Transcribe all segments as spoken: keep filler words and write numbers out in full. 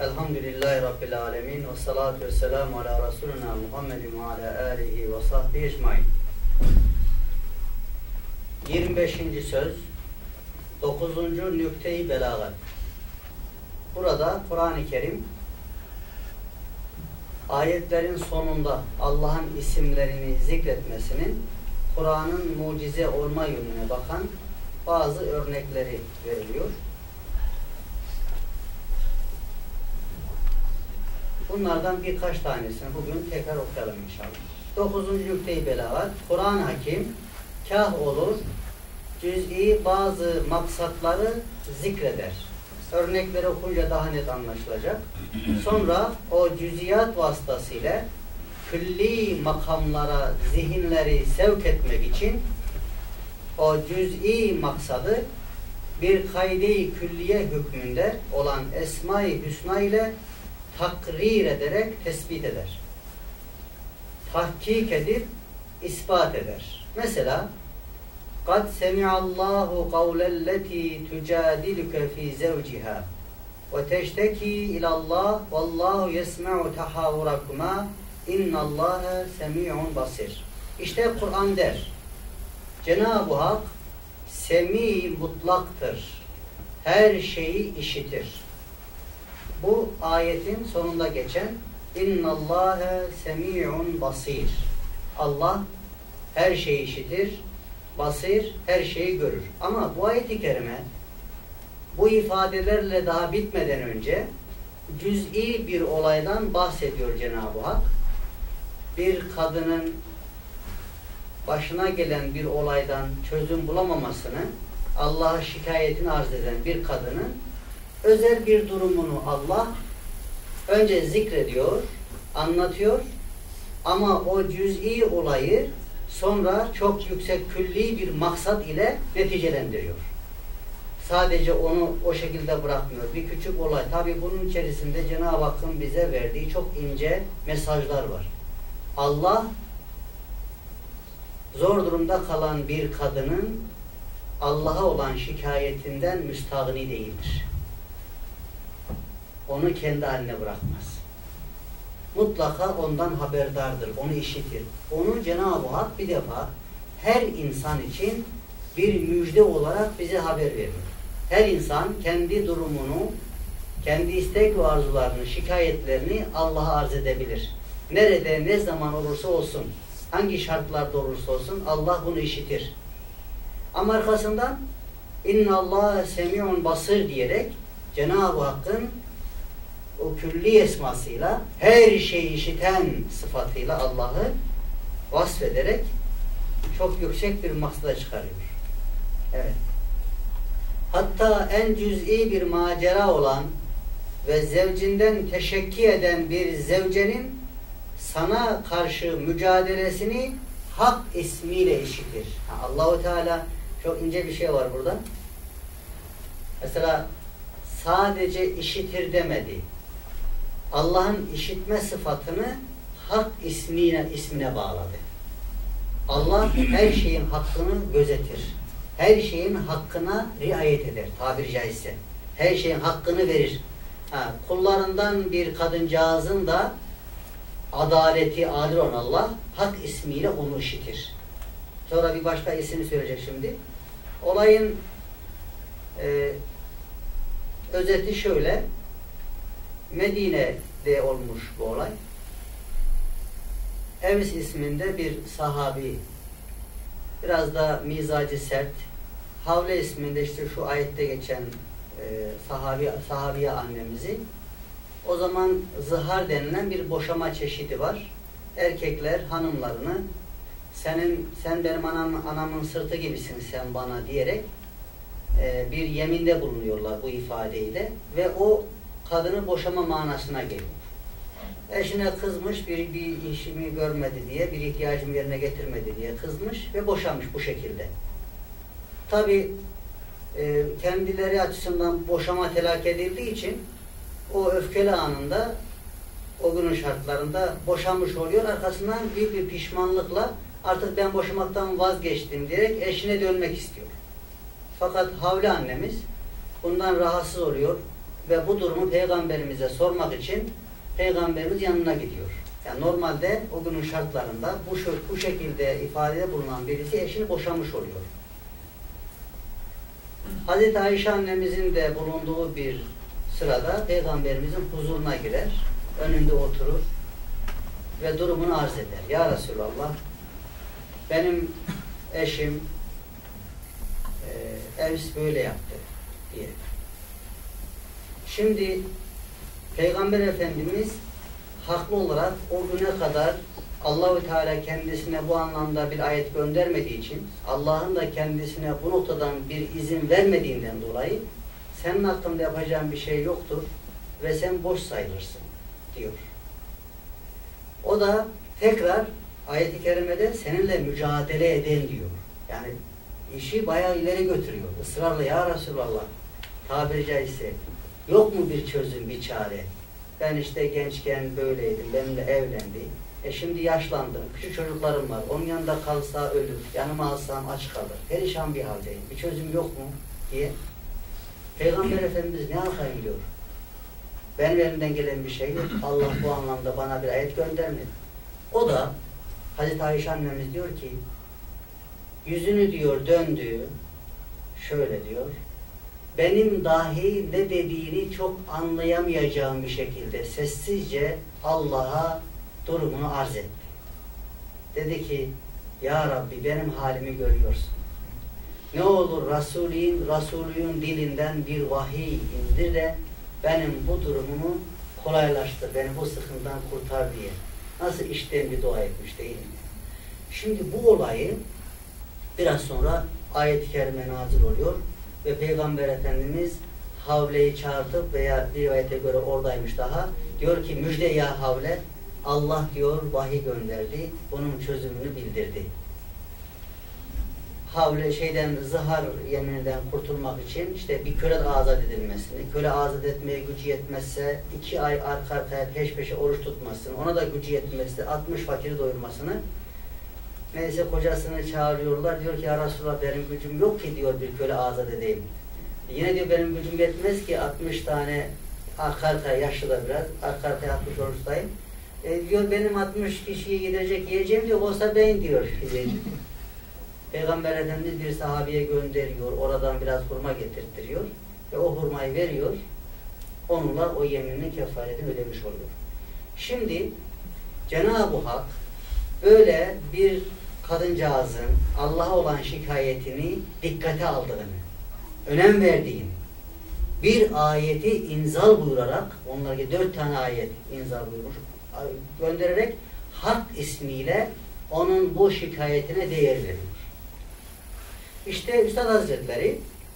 Elhamdülillahi Rabbil alemin ve salatu ve selamu ala Resulina Muhammedin ve ala alihi ve sahbihi ecmain. yirmi beşinci söz, dokuzuncu nükte-i belagat. Burada Kur'an-ı Kerim ayetlerin sonunda Allah'ın isimlerini zikretmesinin Kur'an'ın mucize olma yönüne bakan bazı örnekleri veriliyor. Bunlardan birkaç tanesini bugün tekrar okuyalım inşallah. Dokuzuncu nükte-i belagat. Kur'an-ı Hakim kâh olur, cüz'i bazı maksatları zikreder. Örnekleri okunca daha net anlaşılacak. Sonra o cüz'iyat vasıtasıyla külli makamlara zihinleri sevk etmek için o cüz'i maksadı bir kayde-i külliye hükmünde olan Esma-i Hüsna ile takrir ederek tespit eder. Tahkik edip ispat eder. Mesela قَدْ سَمِعَ اللّٰهُ قَوْلَ الَّتِي تُجَادِلُكَ فِي زَوْجِهَا وَتَشْتَكِي إِلَى اللّٰهِ وَاللّٰهُ يَسْمَعُ تَحَاوُرَكُمَا اِنَّ اللّٰهَ سَمِيعٌ بَصِيرٌ. İşte Kur'an der. Cenab-ı Hak semi mutlaktır. Her şeyi işitir. Bu ayetin sonunda geçen İnnallâhe semî'un basîr. Allah her şeyi işitir, basir, her şeyi görür. Ama bu ayet-i kerime bu ifadelerle daha bitmeden önce cüz'i bir olaydan bahsediyor Cenab-ı Hak. Bir kadının başına gelen bir olaydan çözüm bulamamasını, Allah'a şikayetini arz eden bir kadının özel bir durumunu Allah önce zikrediyor, anlatıyor ama o cüz'i olayı sonra çok yüksek külli bir maksat ile neticelendiriyor. Sadece onu o şekilde bırakmıyor. Bir küçük olay. Tabi bunun içerisinde Cenab-ı Hakk'ın bize verdiği çok ince mesajlar var. Allah zor durumda kalan bir kadının Allah'a olan şikayetinden müstahni değildir. Onu kendi haline bırakmaz. Mutlaka ondan haberdardır, onu işitir. Onu Cenab-ı Hak bir defa her insan için bir müjde olarak bize haber veriyor. Her insan kendi durumunu, kendi istek ve arzularını, şikayetlerini Allah'a arz edebilir. Nerede, ne zaman olursa olsun, hangi şartlarda olursa olsun Allah bunu işitir. Ama arkasından İnna Allah semi'un basir diyerek Cenab-ı Hakk'ın o külli esmasıyla her şeyi işiten sıfatıyla Allah'ı vasfederek çok yüksek bir maksada çıkarıyor. Evet. Hatta en cüz'i bir macera olan ve zevcinden teşekki eden bir zevcenin sana karşı mücadelesini hak ismiyle işitir. Allah-u Teala çok ince bir şey var burada. Mesela sadece işitir demedi. Allah'ın işitme sıfatını hak ismine, ismine bağladı. Allah her şeyin hakkını gözetir. Her şeyin hakkına riayet eder. Tabiri caizse. Her şeyin hakkını verir. Ha, kullarından bir kadıncağızın da adaleti, adil olan Allah hak ismiyle onu işitir. Sonra bir başka ismini söyleyecek şimdi. Olayın e, özeti şöyle. Medine'de olmuş bu olay. Evs isminde bir sahabi, biraz da mizacı sert. Havle isminde işte şu ayette geçen e, sahabi, sahabiye annemizi, o zaman zihar denilen bir boşama çeşidi var. Erkekler hanımlarını senin sen benim anam, anamın sırtı gibisin sen bana diyerek e, bir yeminde bulunuyorlar bu ifadeyle ve o kadını boşama manasına geliyor. Eşine kızmış, bir, bir işimi görmedi diye, bir ihtiyacımı yerine getirmedi diye kızmış ve boşamış bu şekilde. Tabi e, kendileri açısından boşama telak edildiği için o öfkeli anında, o günün şartlarında boşanmış oluyor. Arkasından büyük bir pişmanlıkla artık ben boşamaktan vazgeçtim diyerek eşine dönmek istiyor. Fakat Havle annemiz bundan rahatsız oluyor. ve bu durumu Peygamberimize sormak için Peygamberimiz yanına gidiyor. Yani normalde o günün şartlarında bu, bu şekilde ifadede bulunan birisi eşini boşamış oluyor. Hazreti Ayşe annemizin de bulunduğu bir sırada Peygamberimizin huzuruna girer, önünde oturur ve durumunu arz eder. Ya Resulallah, benim eşim e, Evs böyle yaptı diye. Şimdi Peygamber Efendimiz haklı olarak o güne kadar Allah-u Teala kendisine bu anlamda bir ayet göndermediği için, Allah'ın da kendisine bu noktadan bir izin vermediğinden dolayı senin hakkında yapacağın bir şey yoktur ve sen boş sayılırsın diyor. O da tekrar ayet-i kerimede seninle mücadele eden diyor. Yani işi bayağı ileri götürüyor. Israrla ya Resulallah, tabiri caizse yok mu bir çözüm, bir çare? Ben işte gençken böyleydim, benimle evlendi. E şimdi yaşlandım, küçük çocuklarım var. Onun yanında kalsa ölür, yanıma alsam aç kalır. Perişan bir haldeyim. Bir çözüm yok mu diye. Peygamber Efendimiz ne yapayım diyor. Benim elimden gelen bir şey yok. Allah bu anlamda bana bir ayet göndermedi. O da Hazreti Ayşe annemiz diyor ki, yüzünü diyor döndü, şöyle diyor, benim dahi ne dediğini çok anlayamayacağım bir şekilde sessizce Allah'a durumunu arz etti. Dedi ki, ya Rabbi benim halimi görüyorsun. Ne olur Resulün, Resulün dilinden bir vahiy indir de benim bu durumumu kolaylaştır, beni bu sıkıntıdan kurtar diye. Nasıl içten bir dua etmiş değil mi? Şimdi bu olayı biraz sonra ayet-i kerime nazil oluyor ve Peygamber Efendimiz Havle'yi çağırtıp veya bir rivayete göre oradaymış daha, diyor ki müjde ya Havle, Allah diyor vahiy gönderdi, bunun çözümünü bildirdi. Havle şeyden, zihar yemininden kurtulmak için işte bir köle azat edilmesini, köle azat etmeye gücü yetmezse iki ay arka arkaya peş peşe oruç tutmasını, ona da gücü yetmezse altmış fakiri doyurmasını. Neyse kocasını çağırıyorlar, diyor ki ya Resulallah benim gücüm yok ki diyor bir köle azat edeyim. Yine diyor benim gücüm yetmez ki altmış tane arka arkaya, yaşlı da biraz arka arkaya altmış oruç tutayım. E, diyor benim altmış kişiyi gidecek yiyeceğim diyor, olsa ben diyor yiyeceğim. Peygamber Efendimiz bir sahabeye gönderiyor, oradan biraz hurma getirttiriyor ve o hurmayı veriyor, onunla o yeminin kefaretini ödemiş oluyor. Şimdi Cenab-ı Hak böyle bir kadıncağızın Allah'a olan şikayetini dikkate aldığını, önem verdiğini, bir ayeti inzal buyurarak, onlara dört tane ayet inzal buyurmuş, göndererek Hak ismiyle onun bu şikayetine değer veriyor. İşte Üstad Hazretleri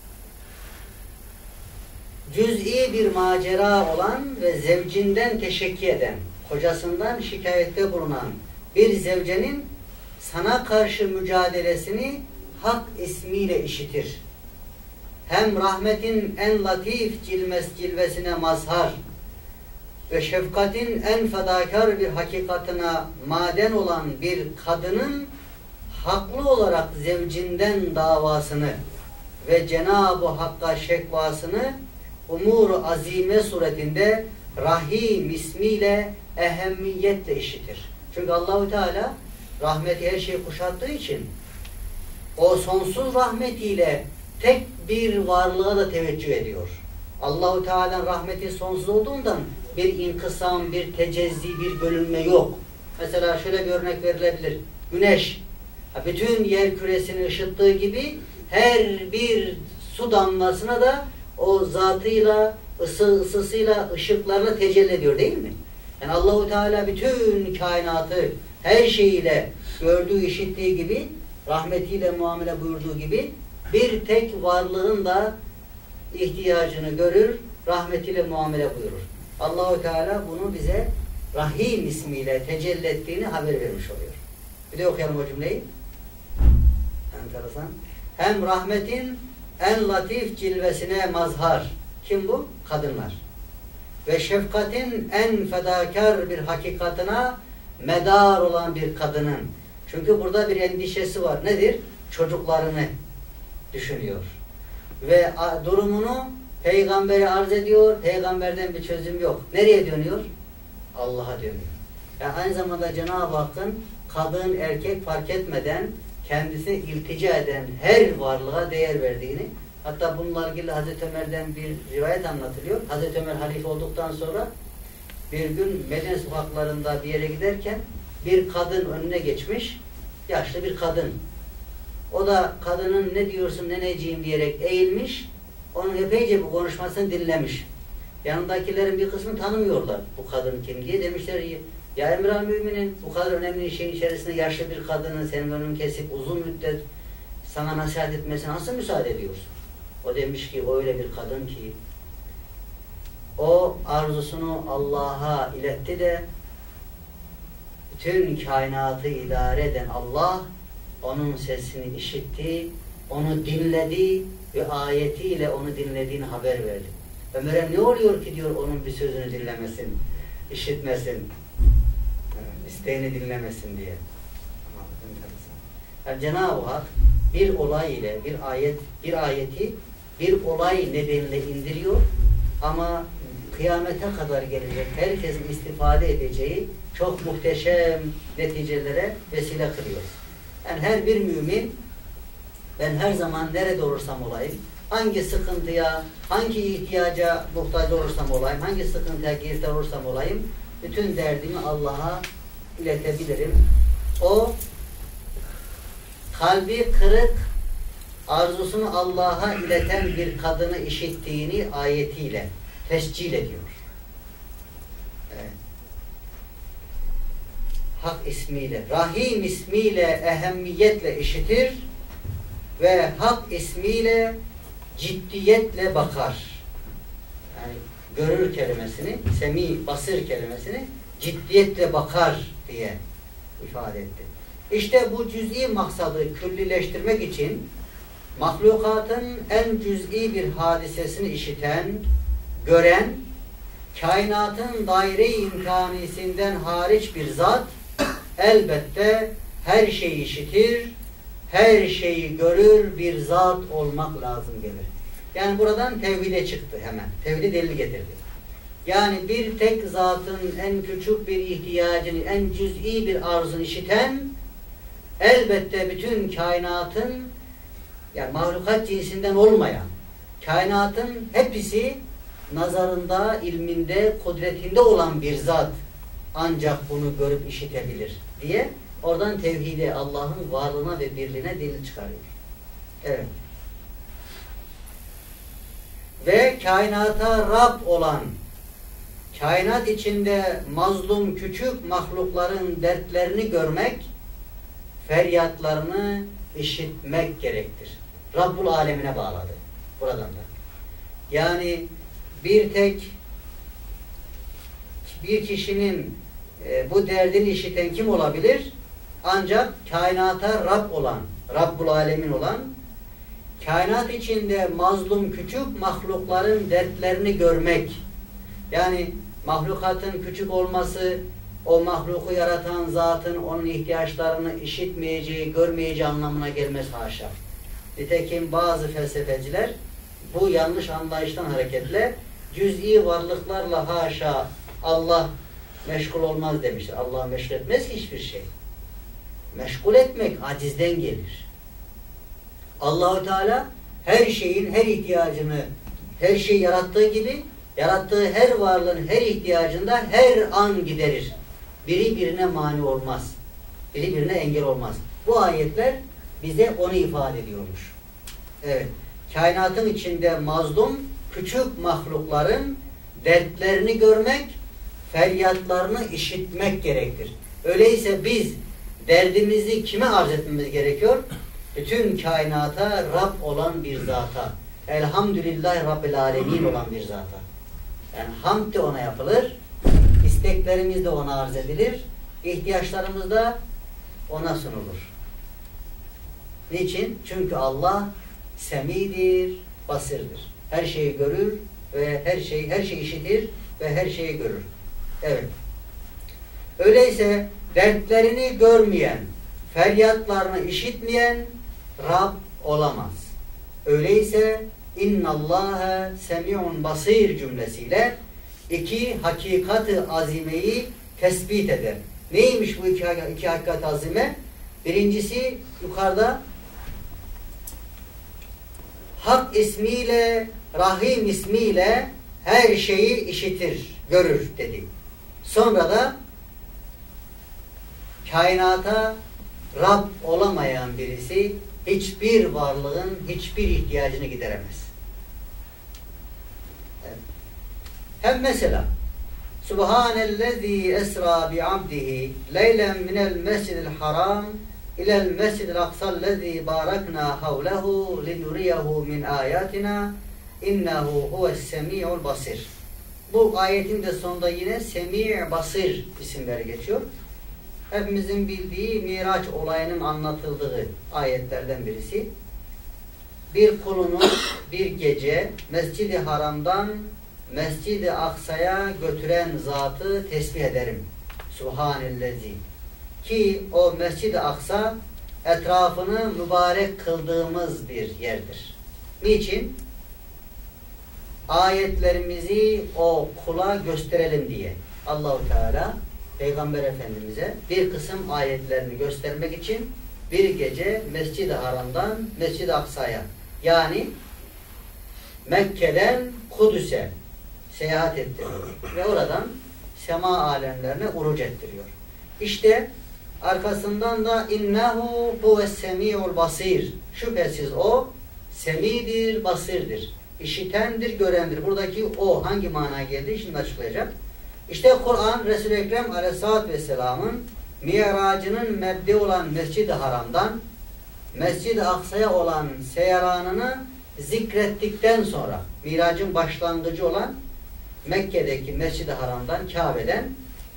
cüz'i bir macera olan ve zevcinden teşekki eden, kocasından şikayette bulunan bir zevcenin sana karşı mücadelesini Hak ismiyle işitir. Hem rahmetin en latif cilves, cilvesine mazhar ve şefkatin en fedakar bir hakikatına maden olan bir kadının haklı olarak zevcinden davasını ve Cenab-ı Hakk'a şekvasını umur-u azime suretinde Rahim ismiyle ehemmiyetle işitir. Çünkü Allahu Teala rahmeti her şeyi kuşattığı için o sonsuz rahmetiyle tek bir varlığa da teveccüh ediyor. Allahu Teala'nın rahmeti sonsuz olduğundan bir inkısam, bir tecezzi, bir bölünme yok. Mesela şöyle bir örnek verilebilir. Güneş bütün yer küresini ışıttığı gibi her bir su damlasına da o zatıyla, ısı, ısısıyla, ışıklarla tecelli ediyor değil mi? Yani Allahu Teala bütün kainatı her şeyiyle gördüğü, işittiği gibi, rahmetiyle muamele buyurduğu gibi bir tek varlığın da ihtiyacını görür, rahmetiyle muamele buyurur. Allahu Teala bunu bize Rahim ismiyle tecelli ettiğini haber vermiş oluyor. Bir de okuyalım o cümleyi. Enteresan. Hem rahmetin en latif cilvesine mazhar. Kim bu? Kadınlar. Ve şefkatin en fedakar bir hakikatına medar olan bir kadının. Çünkü burada bir endişesi var. Nedir? Çocuklarını düşünüyor. Ve durumunu Peygamberi arz ediyor, peygamberden bir çözüm yok. Nereye dönüyor? Allah'a dönüyor. Yani aynı zamanda Cenab-ı Hakk'ın kadın, erkek fark etmeden kendisine iltica eden her varlığa değer verdiğini, hatta bununla ilgili Hazreti Ömer'den bir rivayet anlatılıyor. Hazreti Ömer halife olduktan sonra bir gün Medine sokaklarında bir yere giderken bir kadın önüne geçmiş, yaşlı bir kadın. O da kadının ne diyorsun neneciğim diyerek eğilmiş, onun epeyce bu konuşmasını dinlemiş. Yanındakilerin bir kısmı tanımıyorlar bu kadın kim diye. Demişler ya Emir-i Müminin bu kadar önemli şeyin içerisinde yaşlı bir kadının senin önünü kesip uzun müddet sana nasihat etmesine nasıl müsaade ediyorsun? O demiş ki öyle bir kadın ki o arzusunu Allah'a iletti de bütün kainatı idare eden Allah onun sesini işitti, onu dinledi ve ayetiyle onu dinlediğini haber verdi. Ömer'e ne oluyor ki diyor onun bir sözünü dinlemesin, işitmesin, isteğini dinlemesin diye. Yani Cenab-ı Hak bir olay ile bir ayet, bir ayeti bir olay nedeniyle indiriyor ama kıyamete kadar gelecek herkesin istifade edeceği çok muhteşem neticelere vesile kılıyor. Yani her bir mümin ben her zaman nerede olursam olayım, hangi sıkıntıya, hangi ihtiyaca muhtaç olursam olayım, hangi sıkıntıya giriftar olursam olayım, bütün derdimi Allah'a iletebilirim. O kalbi kırık, arzusunu Allah'a ileten bir kadını işittiğini ayetiyle tescil ediyor. Evet. Hak ismiyle, Rahim ismiyle ehemmiyetle işitir ve Hak ismiyle ciddiyetle bakar. Yani görür kelimesini, semi, basır kelimesini ciddiyetle bakar diye ifade etti. İşte bu cüz'i maksadı küllileştirmek için mahlukatın en cüz'i bir hadisesini işiten, gören, kainatın daire-i imkanisinden hariç bir zat elbette her şeyi işitir, her şeyi görür bir zat olmak lazım gelir. Yani buradan tevhide çıktı hemen. Tevhide delil getirdi. Yani bir tek zatın en küçük bir ihtiyacını, en cüz'i bir arzunu işiten, elbette bütün kainatın, yani mahlukat cinsinden olmayan, kainatın hepsi nazarında, ilminde, kudretinde olan bir zat ancak bunu görüp işitebilir diye oradan tevhide, Allah'ın varlığına ve birliğine delil çıkarıyor. Evet. Ve kainata Rab olan, kainat içinde mazlum küçük mahlukların dertlerini görmek, feryatlarını işitmek gerektir. Rabbul alemine bağladı. Buradan da. Yani bir tek bir kişinin e, bu derdini işiten kim olabilir? Ancak kainata Rab olan, Rabbul alemin olan, kainat içinde mazlum küçük mahlukların dertlerini görmek. Yani mahlukatın küçük olması, o mahluku yaratan zatın onun ihtiyaçlarını işitmeyeceği, görmeyeceği anlamına gelmez haşa. Nitekim bazı felsefeciler bu yanlış anlayıştan hareketle cüz'i varlıklarla haşa Allah meşgul olmaz demiştir. Allah meşgul etmez ki hiçbir şey. Meşgul etmek acizden gelir. Allah-u Teala her şeyin her ihtiyacını, her şeyi yarattığı gibi yarattığı her varlığın her ihtiyacında her an giderir. Biri birine mani olmaz. Biri birine engel olmaz. Bu ayetler bize onu ifade ediyormuş. Evet. Kainatın içinde mazlum, küçük mahlukların dertlerini görmek, feryatlarını işitmek gerektir. Öyleyse biz derdimizi kime arz etmemiz gerekiyor? Bütün kainata Rab olan bir zata. Elhamdülillahi Rabbil alemin olan bir zata. Yani hamd de ona yapılır, isteklerimiz de ona arz edilir, ihtiyaçlarımız da ona sunulur. Niçin? Çünkü Allah semidir, basirdir. Her şeyi görür ve her şeyi her şeyi işitir ve her şeyi görür. Evet. Öyleyse dertlerini görmeyen, feryatlarını işitmeyen Rab olamaz. Öyleyse İnnallâhe semi'un basir cümlesiyle iki hakikat-ı azimeyi tespit eder. Neymiş bu iki, iki hakikat-ı azime? Birincisi yukarıda Hak ismiyle, Rahim ismiyle her şeyi işitir, görür dedi. Sonra da kainata Rab olamayan birisi hiçbir varlığın hiçbir ihtiyacını gideremez. Evet. Hem mesela Subhanellezî esra bi'abdihi leylen minel mescidil haram ilel mescidil aksallezî barakna havlehu linuriyehu min ayatina innehu huves-semî'ul basir. Bu ayetin de sonunda yine Semi' Basir isimleri geçiyor. Hepimizin bildiği Miraç olayının anlatıldığı ayetlerden birisi. Bir kulunu bir gece Mescid-i Haram'dan Mescid-i Aksa'ya götüren zatı tesbih ederim. Subhanellezi. Ki o Mescid-i Aksa etrafını mübarek kıldığımız bir yerdir. Niçin? Ayetlerimizi o kula gösterelim diye Allah-u Teala Peygamber Efendimiz'e bir kısım ayetlerini göstermek için bir gece Mescid-i Haram'dan Mescid-i Aksa'ya yani Mekke'den Kudüs'e seyahat ettiriyor ve oradan sema alemlerine uruc ettiriyor. İşte arkasından da innehu huves-semî'ul basir. Şüphesiz o semidir, basirdir. İşitendir, görendir. Buradaki o hangi manaya geldi? Şimdi açıklayacağım. İşte Kur'an Resul-i Ekrem Aleyhisselatü Vesselam'ın miracının mebde olan Mescid-i Haram'dan Mescid-i Aksa'ya olan seyranını zikrettikten sonra miracın başlangıcı olan Mekke'deki Mescid-i Haram'dan Kabe'den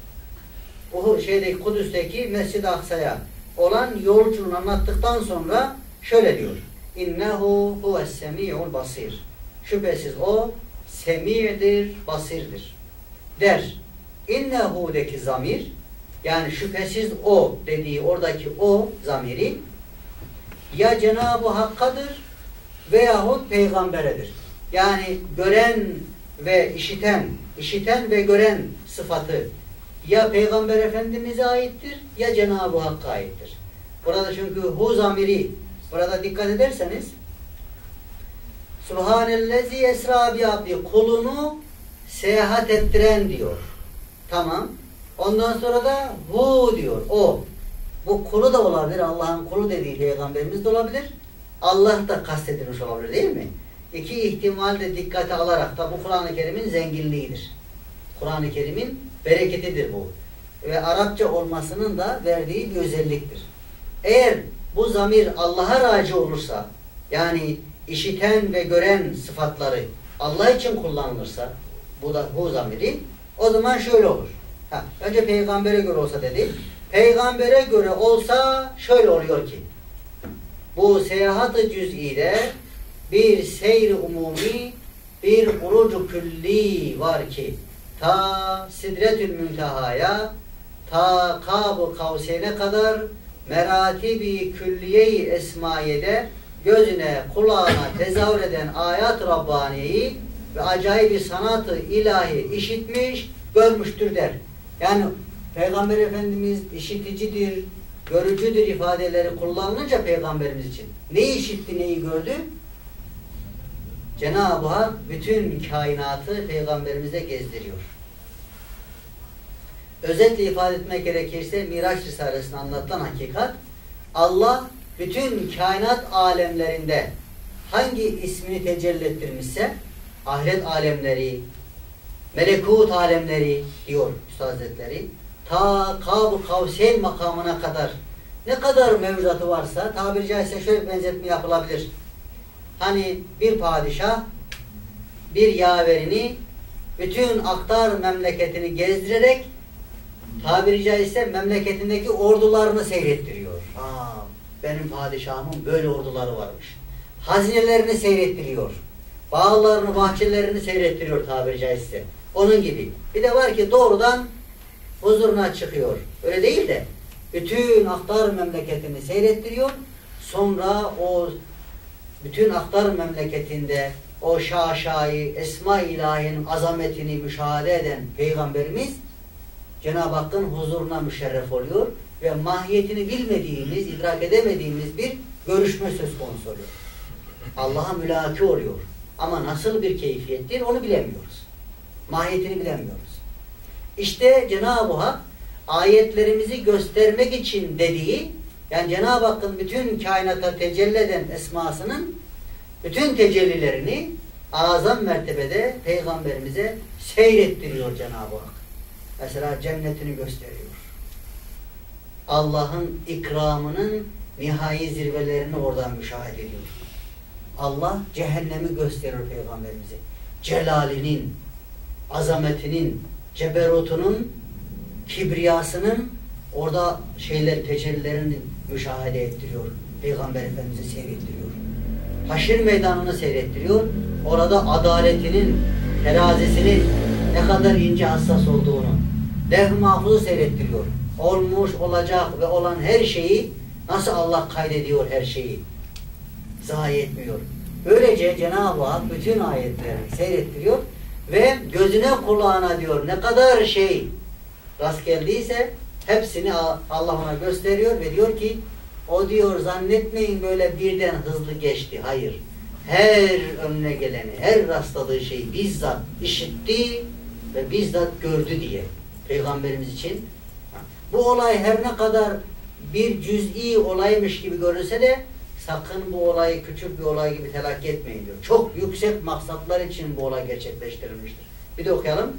o şeydeki Kudüs'teki Mescid-i Aksa'ya olan yolculuğunu anlattıktan sonra şöyle diyor. İnnehu huves-semî'ul basir. Şüphesiz o semi'dir, basirdir. Der. İnnehu'deki zamir yani şüphesiz o dediği oradaki o zamiri ya Cenab-ı Hakk'adır veyahut peygamberedir. Yani gören ve işiten, işiten ve gören sıfatı ya Peygamber Efendimiz'e aittir ya Cenab-ı Hakk'a aittir. Burada çünkü hu zamiri burada dikkat ederseniz Subhanellezi esra bi abdi kulunu seyahat ettiren diyor. Tamam. Ondan sonra da hu diyor. O. Bu kulu da olabilir. Allah'ın kulu dediği peygamberimiz de olabilir. Allah da kastedilmiş olabilir değil mi? İki ihtimal de dikkate alarak da bu Kur'an-ı Kerim'in zenginliğidir. Kur'an-ı Kerim'in bereketidir bu. Ve Arapça olmasının da verdiği bir özelliktir. Eğer bu zamir Allah'a raci olursa yani işiten ve gören sıfatları Allah için kullanılırsa bu da bu zamiri o zaman şöyle olur. Ha, önce peygambere göre olsa dedi. Peygambere göre olsa şöyle oluyor ki bu seyahat-ı cüz'ide bir seyr-i umumi bir urucu külli var ki ta Sidretül Münteha'ya ta Kab-ı Kavseyn'e kadar meratibi külliye-i esmaiyede gözüne, kulağına tezahür eden ayat-ı Rabbaniye'yi ve acayip sanat-ı ilahi işitmiş, görmüştür der. Yani Peygamber Efendimiz işiticidir, görücüdür ifadeleri kullanılınca Peygamberimiz için. Neyi işitti, neyi gördü? Cenab-ı Hak bütün kainatı Peygamberimize gezdiriyor. Özetle ifade etmek gerekirse Miraç Risalesi'nde anlatılan hakikat Allah bütün kainat alemlerinde hangi ismini tecelli ettirmişse ahiret alemleri, melekut alemleri diyor Üstad Hazretleri ta Kab-ı Kavseyn makamına kadar ne kadar mevzuatı varsa tabiri caizse şöyle bir benzetme yapılabilir. Hani bir padişah bir yaverini bütün aktar memleketini gezdirerek tabiri caizse memleketindeki ordularını seyrettiriyor. Aa, benim padişahımın böyle orduları varmış. Hazinelerini seyrettiriyor. Bağlarını, bahçelerini seyrettiriyor tabiri caizse. Onun gibi. Bir de var ki doğrudan huzuruna çıkıyor. Öyle değil de bütün aktar memleketini seyrettiriyor. Sonra o bütün aktar memleketinde o şaşayı, Esma-i İlahiye'nin azametini müşahede eden Peygamberimiz Cenab-ı Hakk'ın huzuruna müşerref oluyor ve mahiyetini bilmediğimiz, idrak edemediğimiz bir görüşme söz konusu oluyor. Allah'a mülaki oluyor. Ama nasıl bir keyfiyettir onu bilemiyoruz. Mahiyetini bilemiyoruz. İşte Cenab-ı Hak ayetlerimizi göstermek için dediği, yani Cenab-ı Hakk'ın bütün kainata tecelli eden esmasının bütün tecellilerini azam mertebede Peygamberimize seyrettiriyor Cenab-ı Hak. Mesela cennetini gösteriyor. Allah'ın ikramının nihai zirvelerini oradan müşahede ediyor. Allah cehennemi gösteriyor Peygamberimize. Celalinin, azametinin, ceberutunun, kibriyasının orada şeyler, tecellilerini müşahede ettiriyor. Peygamber Efendimiz'i seyrettiriyor. Haşir meydanını seyrettiriyor. Orada adaletinin, terazisinin ne kadar ince hassas olduğunu, levh-i mahfuzu seyrettiriyor. Olmuş, olacak ve olan her şeyi nasıl Allah kaydediyor her şeyi. Zayi etmiyor. Böylece Cenab-ı Hak bütün ayetlerini seyrettiriyor ve gözüne kulağına diyor ne kadar şey rast geldiyse hepsini Allah ona gösteriyor ve diyor ki o diyor zannetmeyin böyle birden hızlı geçti. Hayır. Her önüne geleni, her rastladığı şeyi bizzat işitti ve bizzat gördü diye Peygamberimiz için. Bu olay her ne kadar bir cüz'i olaymış gibi görünse de sakın bu olayı küçük bir olay gibi telakki etmeyin diyor. Çok yüksek maksatlar için bu olay gerçekleştirilmiştir. Bir de okuyalım.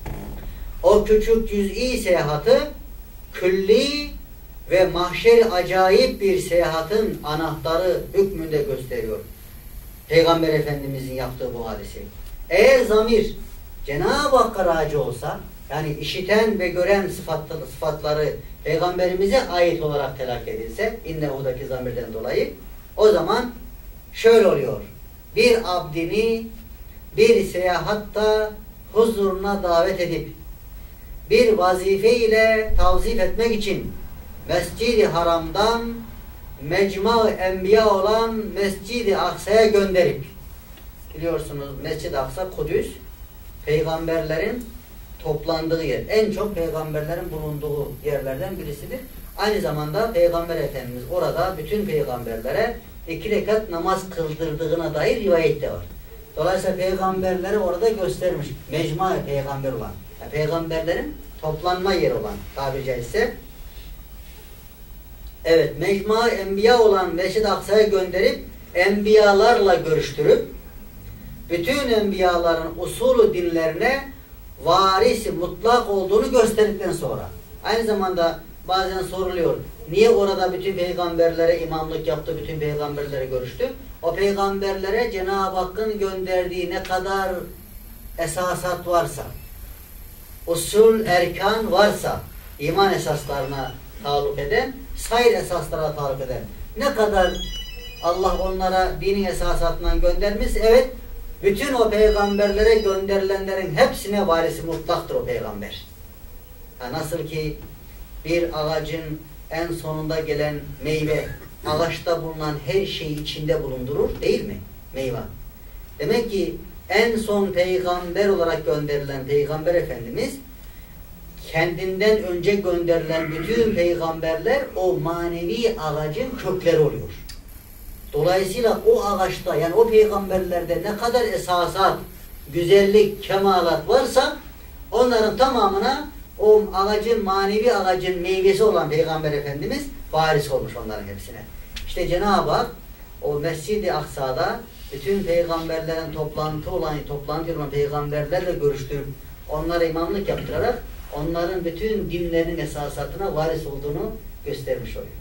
O küçük cüz'i seyahatı külli ve mahşer acayip bir seyahatin anahtarı hükmünde gösteriyor. Peygamber Efendimizin yaptığı bu hadise. Eğer zamir Cenab-ı Hakk'a raci olsa, yani işiten ve gören sıfatları, sıfatları Peygamberimize ait olarak telakki edilse, innehudaki zamirden dolayı, o zaman şöyle oluyor. Bir abdini bir seyahatta huzuruna davet edip bir vazife ile tavzif etmek için Mescid-i Haram'dan Mecma-ı Enbiya olan Mescid-i Aksa'ya gönderip, biliyorsunuz Mescid-i Aksa Kudüs peygamberlerin toplandığı yer. En çok peygamberlerin bulunduğu yerlerden birisidir. Aynı zamanda Peygamber Efendimiz orada bütün peygamberlere iki rekat namaz kıldırdığına dair rivayet de var. Dolayısıyla peygamberleri orada göstermiş. Mecma-ı peygamber olan. Yani peygamberlerin toplanma yeri olan tabiri caizse. Evet, Mecma-ı Enbiya olan Mescid-i Aksa'ya gönderip enbiyalarla görüştürüp bütün enbiyaların usulü dinlerine varisi mutlak olduğunu gösterdikten sonra aynı zamanda bazen soruluyor. Niye orada bütün peygamberlere imamlık yaptı, bütün peygamberlere görüştü? O peygamberlere Cenab-ı Hakk'ın gönderdiği ne kadar esasat varsa, usul, erkan varsa, iman esaslarına taluk eden, sayr esaslara taluk eden, ne kadar Allah onlara dinin esasatından göndermiş, evet, bütün o peygamberlere gönderilenlerin hepsine varisi mutlaktır o peygamber. Yani nasıl ki bir ağacın en sonunda gelen meyve, ağaçta bulunan her şeyi içinde bulundurur, değil mi? Meyve. Demek ki en son peygamber olarak gönderilen Peygamber Efendimiz, kendinden önce gönderilen bütün peygamberler o manevi ağacın kökleri oluyor. Dolayısıyla o ağaçta, yani o peygamberlerde ne kadar esasat, güzellik, kemalat varsa onların tamamına o ağacın, manevi ağacın meyvesi olan Peygamber Efendimiz varis olmuş onların hepsine. İşte Cenab-ı Hak o Mescid-i Aksa'da bütün peygamberlerin toplantı olan, toplantı olan peygamberlerle görüştürüp onlara imamlık yaptırarak onların bütün dinlerinin esasatına varis olduğunu göstermiş oluyor.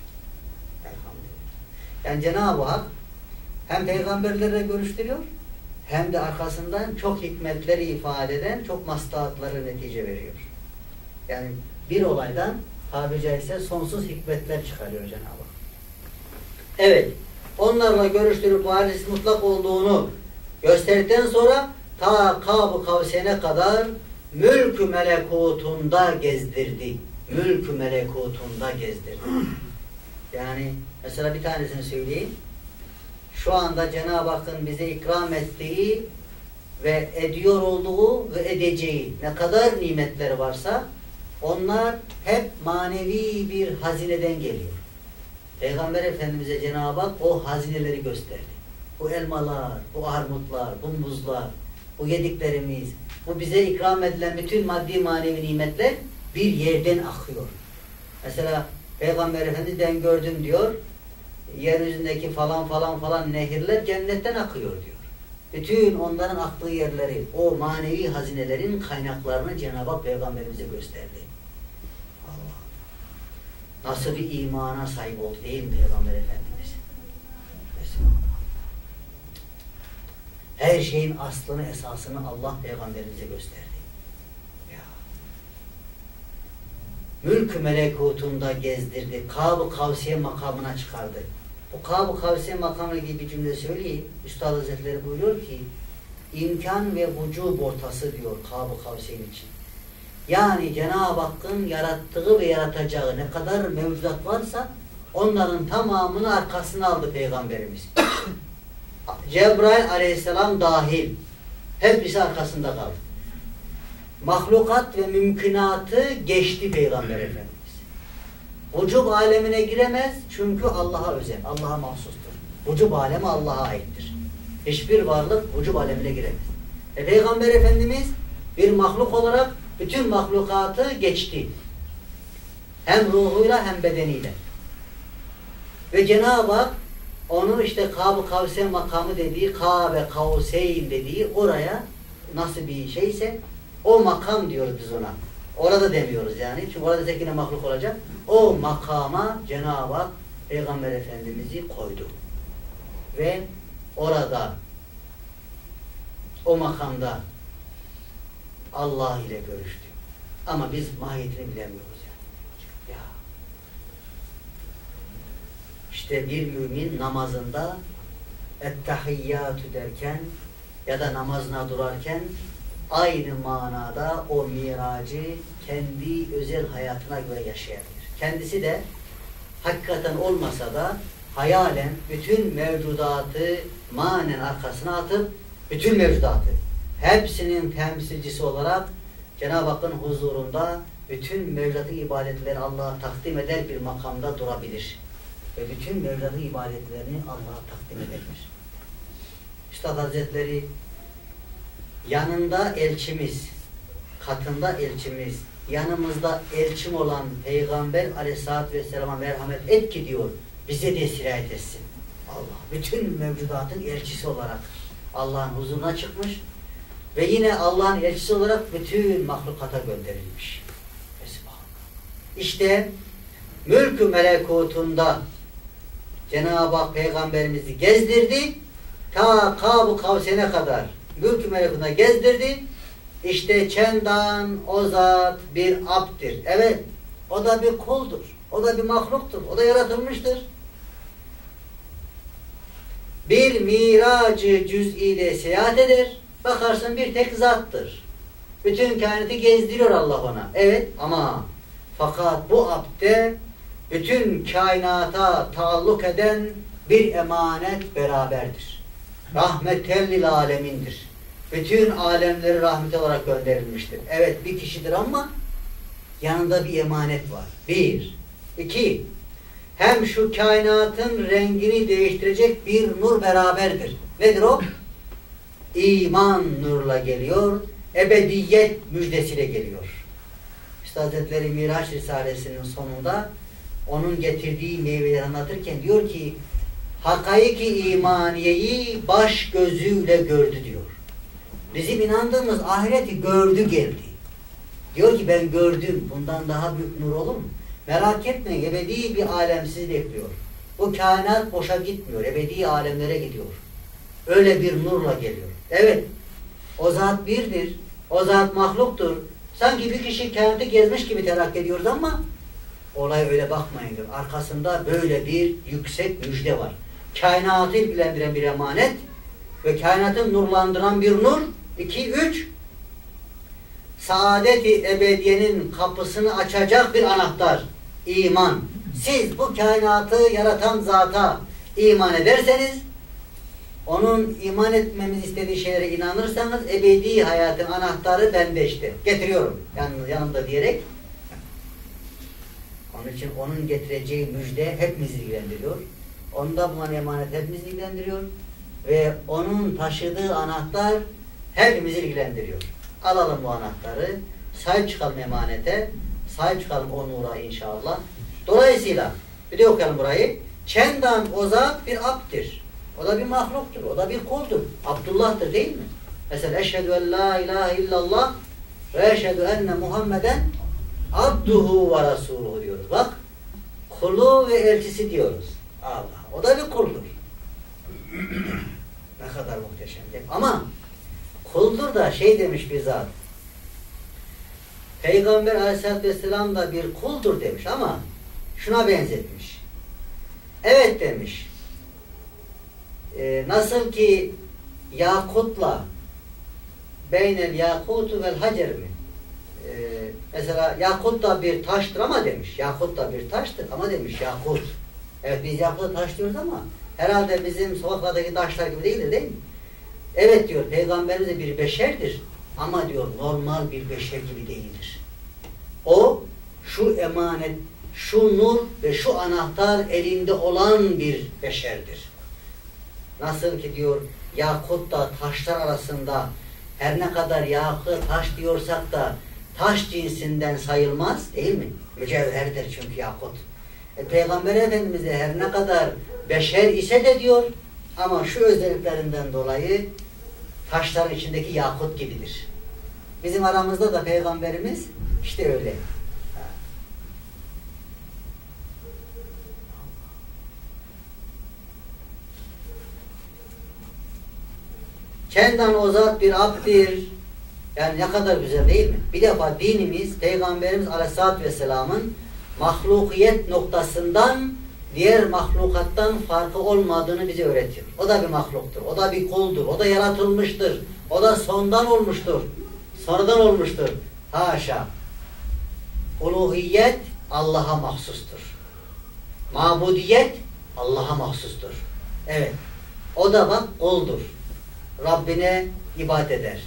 Yani Cenab-ı Hak hem peygamberlerle görüştürüyor hem de arkasından çok hikmetleri ifade eden çok maslahatları netice veriyor. Yani bir olaydan tabiri caizse sonsuz hikmetler çıkarıyor Cenab-ı Hak. Evet, onlarla görüştürüp varis mutlak olduğunu gösterdikten sonra ta Kâb-ı Kavseyn'e kadar mülk-ü melekutunda gezdirdi. Mülk-ü melekutunda gezdirdi. Yani mesela bir tanesini söyleyeyim. şu anda Cenab-ı Hakk'ın bize ikram ettiği ve ediyor olduğu ve edeceği ne kadar nimetleri varsa onlar hep manevi bir hazineden geliyor. Peygamber Efendimiz'e Cenab-ı Hak o hazineleri gösterdi. Bu elmalar, bu armutlar, bu muzlar, bu yediklerimiz, bu bize ikram edilen bütün maddi manevi nimetler bir yerden akıyor. Mesela Peygamber Efendimiz ben gördüm diyor, yeryüzündeki falan falan falan nehirler cennetten akıyor diyor. Bütün onların aktığı yerleri, o manevi hazinelerin kaynaklarını Cenab-ı Hak Peygamberimize gösterdi. Allah. Nasıl bir imana sahip oldu değil mi Peygamber Efendimiz? Her şeyin aslını, esasını Allah Peygamberimize gösterdi. Ya. Mülk-ü melekutunda gezdirdi. Kâb-ı Kavsiye makamına çıkardı. Bu Kâb-ı Kavsiye makamı gibi bir cümle söyleyeyim. Üstad Hazretleri buyuruyor ki imkan ve vücub ortası diyor Kâb-ı Kavsiye için. Yani Cenab-ı Hakk'ın yarattığı ve yaratacağı ne kadar mevcudat varsa onların tamamını arkasına aldı Peygamberimiz. Cebrail aleyhisselam dahil hepsi arkasında kaldı. Mahlukat ve mümkünatı geçti Peygamber Efendimiz. Vücub alemine giremez çünkü Allah'a özel, Allah'a mahsustur. Vücub alemi Allah'a aittir. Hiçbir varlık vücub alemine giremez. E, Peygamber Efendimiz bir mahluk olarak bütün mahlukatı geçti. Hem ruhuyla hem bedeniyle. Ve Cenab-ı Hak onu işte Kâb-ı Kavsiye makamı dediği, Kâbe Kavseyn dediği oraya nasıl bir şeyse o makam diyoruz biz ona. Orada demiyoruz yani. Çünkü orada desek yine mahluk olacak. O makama Cenab-ı Hak Peygamber Efendimiz'i koydu. Ve orada o makamda Allah ile görüştü. Ama biz mahiyetini bilemiyoruz yani. Ya. İşte bir mümin namazında ettehiyyatü derken ya da namazına durarken aynı manada o miracı kendi özel hayatına göre yaşayabilir. Kendisi de hakikaten olmasa da hayalen bütün mevcudatı manen arkasına atıp bütün mevcudatı hepsinin temsilcisi olarak Cenab-ı Hakk'ın huzurunda bütün mevcudatı ibadetleri Allah'a takdim eder bir makamda durabilir. Ve bütün mevcudatı ibadetlerini Allah'a takdim edebilir. Üstad Hazretleri yanında elçimiz, katında elçimiz, yanımızda elçim olan Peygamber Aleyhisselatü Vesselam'a merhamet et ki diyor, bize de sirayet etsin. Allah, bütün mevcudatın elçisi olarak Allah'ın huzuruna çıkmış ve yine Allah'ın elçisi olarak bütün mahlukata gönderilmiş. İşte mülk-ü melekutunda Cenab-ı Hak Peygamberimizi gezdirdi, ta Kâb-ı Kavseyn'e kadar mülk-ü melekutuna gezdirdi. İşte çendan o zat bir abddir. Evet, o da bir kuldur. O da bir mahluktur. O da yaratılmıştır. Bir miracı cüz'iyle seyahat eder. Bakarsın bir tek zattır. Bütün kainatı gezdiriyor Allah ona. Evet ama fakat bu abde bütün kainata taalluk eden bir emanet beraberdir. Rahmeten lil alemindir. Bütün alemleri rahmet olarak gönderilmiştir. Evet bir kişidir ama yanında bir emanet var. Bir. İki. Hem şu kainatın rengini değiştirecek bir nur beraberdir. Nedir o? İman nurla geliyor. Ebediyet müjdesiyle geliyor. Üstad Hazretleri Miraç Risalesi'nin sonunda onun getirdiği meyveleri anlatırken diyor ki hakaiki imaniyeyi baş gözüyle gördü diyor. Bizim inandığımız ahireti gördü geldi. Diyor ki ben gördüm. Bundan daha büyük nur olur mu? Merak etmeyin. Ebedi bir alem sizi bekliyor. Bu kainat boşa gitmiyor. Ebedi alemlere gidiyor. Öyle bir nurla geliyor. Evet. O zat birdir. O zat mahluktur. Sanki bir kişi kainatı gezmiş gibi terakki ediyoruz ama olay öyle bakmayın diyor. Arkasında böyle bir yüksek müjde var. Kainatı ilgilendiren bir emanet ve kainatı nurlandıran bir nur. İki, üç, saadet-i ebediyenin kapısını açacak bir anahtar. İman. Siz bu kainatı yaratan zata iman ederseniz onun iman etmemizi istediği şeylere inanırsanız ebedi hayatın anahtarı bende işte. Getiriyorum yanında, yanında diyerek. Onun için onun getireceği müjde hepimizi ilgilendiriyor. Onda bulunan emanet hepimizi ilgilendiriyor. Ve onun taşıdığı anahtar hepimizi ilgilendiriyor. Alalım bu anahtarı. Sahip çıkalım emanete. Sahip çıkalım o nura inşallah. Dolayısıyla bir de okuyalım burayı. Çendan ozat bir abdir. O da bir mahluktur. O da bir kuldur. Abdullah'tır değil mi? Mesela eşhedü en la ilahe illallah ve eşhedü enne Muhammeden abduhu ve rasuluhu diyoruz. Bak, kulu ve elçisi diyoruz. Allah. O da bir kuldur. Ne kadar muhteşem değil mi? Ama kuldur da şey demiş bir zat. Peygamber Aleyhisselatü Vesselam da bir kuldur demiş ama şuna benzetmiş. Evet demiş. Ee, nasıl ki yakutla beynel yakutu vel hacer mi? Ee, mesela yakut da bir taştır ama demiş. Yakut da bir taştır ama demiş yakut. Evet biz yakutu taş diyoruz ama herhalde bizim sokaklardaki taşlar gibi değildir değil mi? Evet diyor Peygamberimiz de bir beşerdir ama diyor normal bir beşer gibi değildir. O şu emanet, şu nur ve şu anahtar elinde olan bir beşerdir. Nasıl ki diyor yakut da taşlar arasında her ne kadar yakut taş diyorsak da taş cinsinden sayılmaz değil mi? Mücevherdir çünkü yakut. E, Peygamber Efendimiz de her ne kadar beşer ise de diyor ama şu özelliklerinden dolayı taşların içindeki yakut gibidir. Bizim aramızda da Peygamberimiz işte öyle. Kendan o zat bir abdir. Yani ne kadar güzel değil mi? Bir defa dinimiz Peygamberimiz Aleyhisselatü Vesselam'ın mahlukiyet noktasından diğer mahlukattan farkı olmadığını bize öğretiyor. O da bir mahluktur. O da bir kuldur. O da yaratılmıştır. O da sondan olmuştur. Sonradan olmuştur. Haşa. Uluhiyet Allah'a mahsustur. Mabudiyet Allah'a mahsustur. Evet. O da bak kuldur. Rabbine ibadet eder.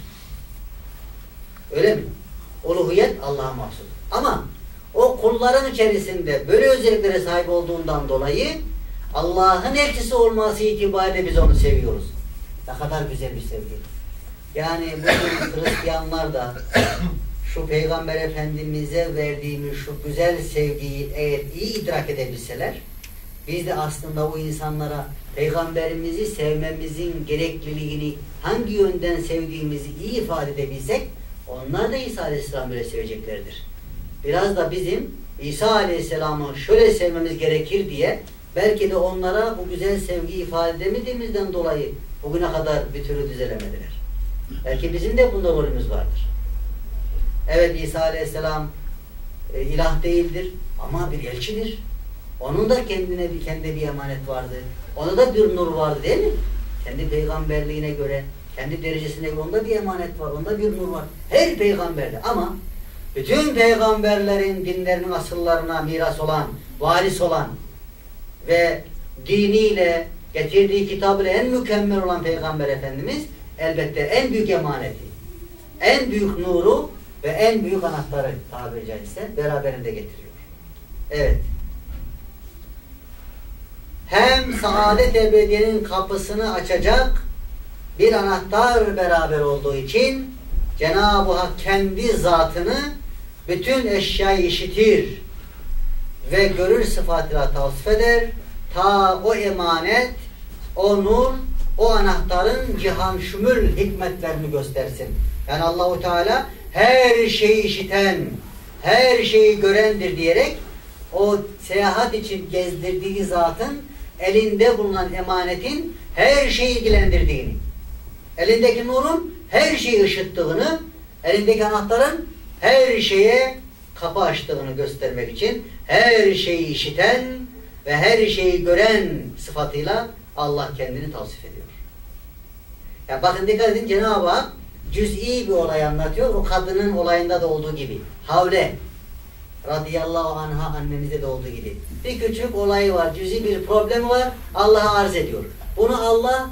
Öyle mi? Uluhiyet Allah'a mahsus. Ama o kulların içerisinde böyle özelliklere sahip olduğundan dolayı Allah'ın elçisi olması itibariyle biz onu seviyoruz. Ne kadar güzel bir sevgi. Yani bugün Hristiyanlar da şu Peygamber Efendimiz'e verdiğimiz şu güzel sevgiyi eğer iyi idrak edebilseler, biz de aslında o insanlara Peygamberimizi sevmemizin gerekliliğini hangi yönden sevdiğimizi iyi ifade edebilsek, onlar da İsa Aleyhisselam'ı böyle seveceklerdir. Biraz da bizim İsa Aleyhisselam'ı şöyle sevmemiz gerekir diye belki de onlara bu güzel sevgiyi ifade edemediğimizden dolayı bugüne kadar bir türlü düzelemediler. Belki bizim de bunda rolümüz vardır. Evet İsa Aleyhisselam e, ilah değildir ama bir elçidir. Onun da kendine bir kendi bir emanet vardı. Ona da bir nur vardı değil mi? Kendi peygamberliğine göre, kendi derecesine göre onda bir emanet var, onda bir nur var. Her peygamberde ama bütün peygamberlerin dinlerinin asıllarına miras olan, varis olan ve diniyle, getirdiği kitabıyla en mükemmel olan Peygamber Efendimiz elbette en büyük emaneti, en büyük nuru ve en büyük anahtarı tabiri caizse beraberinde getiriyor. Evet. Hem saadet ebediyenin kapısını açacak bir anahtar beraber olduğu için Cenab-ı Hak kendi zatını bütün eşyayı işitir ve görür sıfatıyla tavsif eder. Ta o emanet, o nur, o anahtarın cihan şümül hikmetlerini göstersin. Yani Allahu Teala her şeyi işiten, her şeyi görendir diyerek o seyahat için gezdirdiği zatın elinde bulunan emanetin her şeyi ilgilendirdiğini, elindeki nurun her şeyi ışıttığını, elindeki anahtarın her şeye kapı açtığını göstermek için her şeyi işiten ve her şeyi gören sıfatıyla Allah kendini tavsif ediyor. Ya bakın dikkat edin, Cenab-ı Hak cüz'i bir olay anlatıyor. O kadının olayında da olduğu gibi. Havle radıyallahu anha annemizde de olduğu gibi. Bir küçük olayı var, cüz'i bir problemi var. Allah'a arz ediyor. Bunu Allah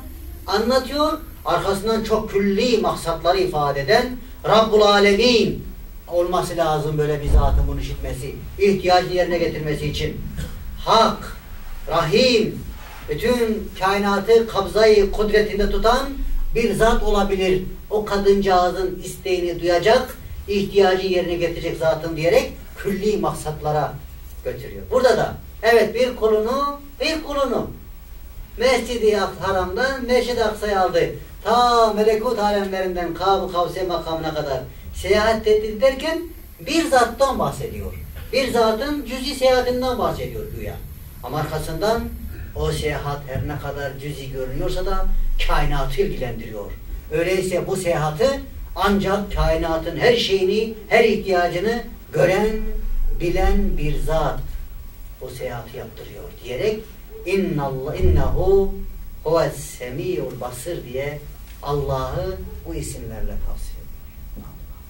anlatıyor. Arkasından çok külli maksatları ifade eden Rabbul Alemin olması lazım böyle bir zatın bunu işitmesi, ihtiyacını yerine getirmesi için. Hak, Rahim, bütün kainatı kabzayı kudretinde tutan bir zat olabilir. O kadıncağızın isteğini duyacak, ihtiyacı yerine getirecek zatın diyerek külli maksatlara götürüyor. Burada da evet bir kulunu, bir kulunu Mescid-i Haram'dan Mescid-i Aksa'ya aldı. Ta melekut alemlerinden Kâb-ı Kavse makamına kadar seyahat ederken bir zattan bahsediyor. Bir zatın cüz'i seyahatinden bahsediyor güya. Ama arkasından o seyahat her ne kadar cüz'i görünüyorsa da kainatı ilgilendiriyor. Öyleyse bu seyahati ancak kainatın her şeyini, her ihtiyacını gören, bilen bir zat bu seyahati yaptırıyor diyerek İnnallah innehu huves semî'ul basir diye Allah'ı bu isimlerle tavsiye ediyor.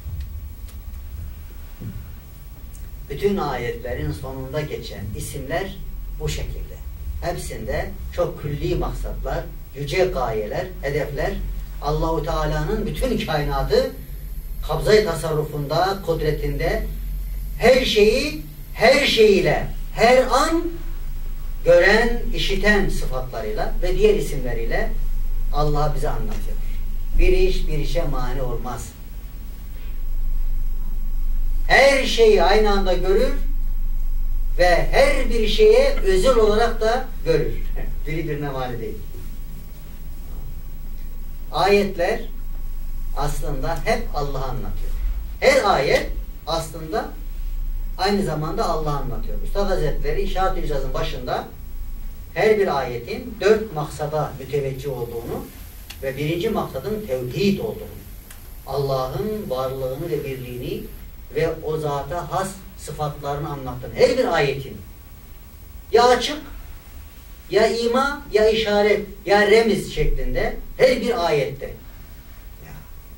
Bütün ayetlerin sonunda geçen isimler bu şekilde. Hepsinde çok külli maksatlar, yüce gayeler, hedefler, Allahu Teala'nın bütün kainatı kabza-i tasarrufunda, kudretinde her şeyi, her şeyiyle, her an gören, işiten sıfatlarıyla ve diğer isimleriyle Allah bize anlatıyor. Bir iş bir işe mani olmaz. Her şeyi aynı anda görür ve her bir şeye özel olarak da görür. Biri birine mani değil. Ayetler aslında hep Allah'ı anlatıyor. Her ayet aslında aynı zamanda Allah'ı anlatıyor. Üstad Hazretleri İnşaat-ı İcaz'ın başında her bir ayetin dört maksada müteveccih olduğunu ve birinci maksadın tevhid olduğunu, Allah'ın varlığını ve birliğini ve o zata has sıfatlarını anlattığını, her bir ayetin ya açık, ya ima, ya işaret, ya remiz şeklinde her bir ayette. Ya.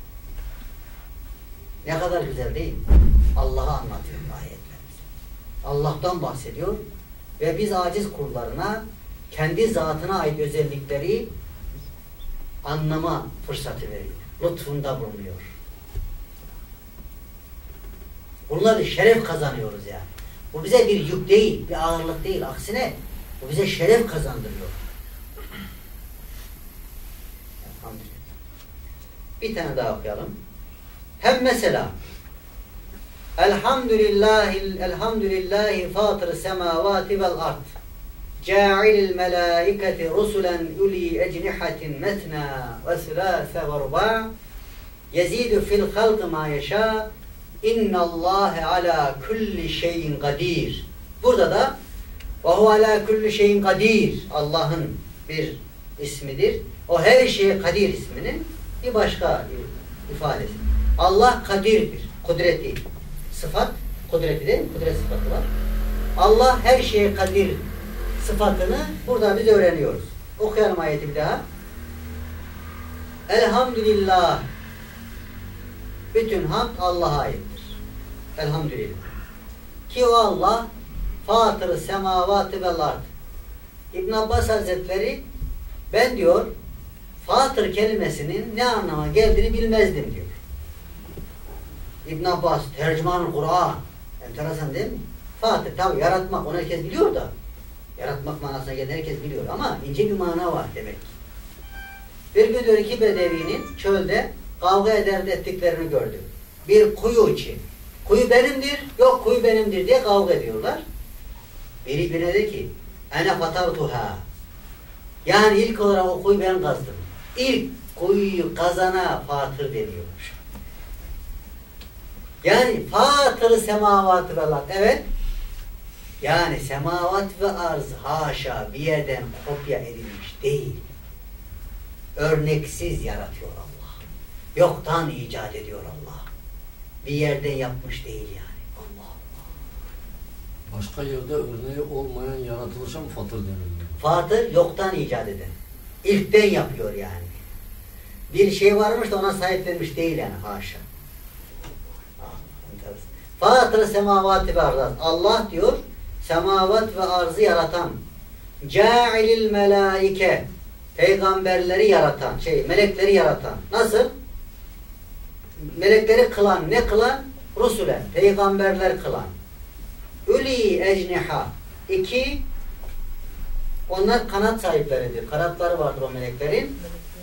Ne kadar güzel değil mi? Allah'ı anlatıyor ayetlerimiz. Allah'tan bahsediyor ve biz aciz kullarına kendi zatına ait özellikleri anlama fırsatı veriyor. Lütfunda bulunuyor. Bunları şeref kazanıyoruz yani. Bu bize bir yük değil, bir ağırlık değil. Aksine bu bize şeref kazandırıyor. Bir tane daha okuyalım. Hem mesela Elhamdülillahi elhamdülillahi fatır semavati vel ard. Câilil melâiketi rusulen uli ecnihatin metna ve sülâse ve rubâ. Yezîdü fil halkı mâ yeşâ. İnnallâhe alâ kulli şeyin kadir. Burada da ve hu alâ kulli şeyin kadir. Allah'ın bir ismidir. O her şeye kadir isminin bir başka ifadesi. Allah kadirdir. Kudreti. Sıfat, kudreti değil mi? Kudret sıfatı var. Allah her şeye kadir sıfatını burada biz öğreniyoruz. Okuyalım ayeti bir daha. Elhamdülillah. Bütün hamd Allah'a aittir. Elhamdülillah. Ki o Allah Fatır-ı semavatı vel ard. İbn Abbas Hazretleri ben diyor Fatır kelimesinin ne anlama geldiğini bilmezdim diyor. İbn Abbas tercüman-ı Kur'an. Enteresan değil mi? Fatır tabi yaratmak onu herkes biliyor da yaratmak manasına gelen herkes biliyor ama ince bir mana var demek ki. Bir gün diyor iki bedevinin çölde kavga eder ettiklerini gördü. Bir kuyu için. Kuyu benimdir, yok kuyu benimdir diye kavga ediyorlar. Biri birine dedi ki ene fatartuha. Yani ilk olarak o kuyu ben kazdım. İlk kuyuyu kazana fatır deniyormuş. Yani fatır semavat ve ard. Evet. Yani semavat ve arz haşa bir yerden kopya edilmiş değil. Örneksiz yaratıyor Allah. Yoktan icat ediyor Allah. Bir yerden yapmış değil yani. Allah Allah. Başka yerde örneği olmayan yaratılışa mı fatır deniliyor? Fatır yoktan icat eden. İlkten yapıyor yani. Bir şey varmış da ona sahiplenmiş değil yani haşa. Fatır semavat ve arz. Allah diyor semavat ve arzı yaratan. Câilil melâike. peygamberleri yaratan, şey melekleri yaratan. Nasıl? Melekleri kılan, ne kılan? Rusulen, peygamberler kılan. Uli ecniha. İki, onlar kanat sahipleridir. Kanatları vardır o meleklerin.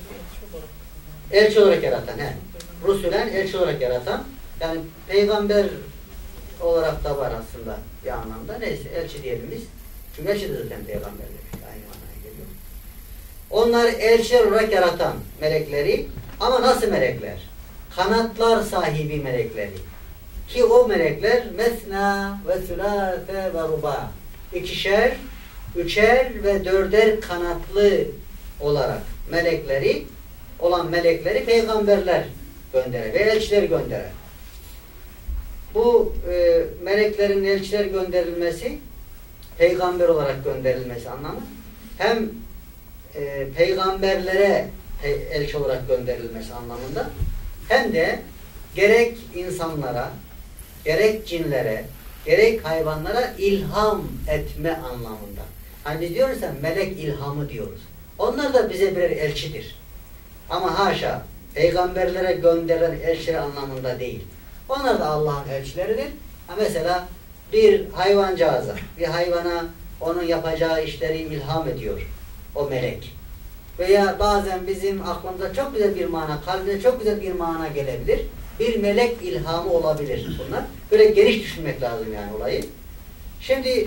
Elçi olarak yaratan. He. Rusulen, elçi olarak yaratan. Yani peygamber olarak da var aslında bir anlamda. Neyse, elçi diyelim biz. Çünkü elçi de zaten peygamberler. Aynı manaya geliyor. Onlar elçiler olarak yaratan melekleri. Ama nasıl melekler? Kanatlar sahibi melekleri. Ki o melekler mesna ve sülâfe ve ruba. İkişer, üçer ve dörder kanatlı olarak melekleri olan melekleri peygamberler gönderir ve elçiler gönderir. Bu e, meleklerin elçiler gönderilmesi, peygamber olarak gönderilmesi anlamı hem e, peygamberlere pe elçi olarak gönderilmesi anlamında hem de gerek insanlara, gerek cinlere, gerek hayvanlara ilham etme anlamında. Hani biz diyoruz ya melek ilhamı diyoruz. Onlar da bize birer elçidir. Ama haşa peygamberlere gönderilen elçiler anlamında değil. Onlar da Allah'ın elçileridir. Ha mesela bir hayvancağıza, bir hayvana onun yapacağı işleri ilham ediyor o melek. Veya bazen bizim aklımıza çok güzel bir mana, kalbine çok güzel bir mana gelebilir. Bir melek ilhamı olabilir bunlar. Böyle geniş düşünmek lazım yani olayı. Şimdi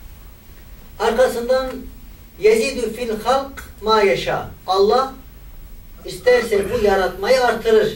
arkasından yezidü fil halk ma yeşâ. Allah isterse bu yaratmayı artırır.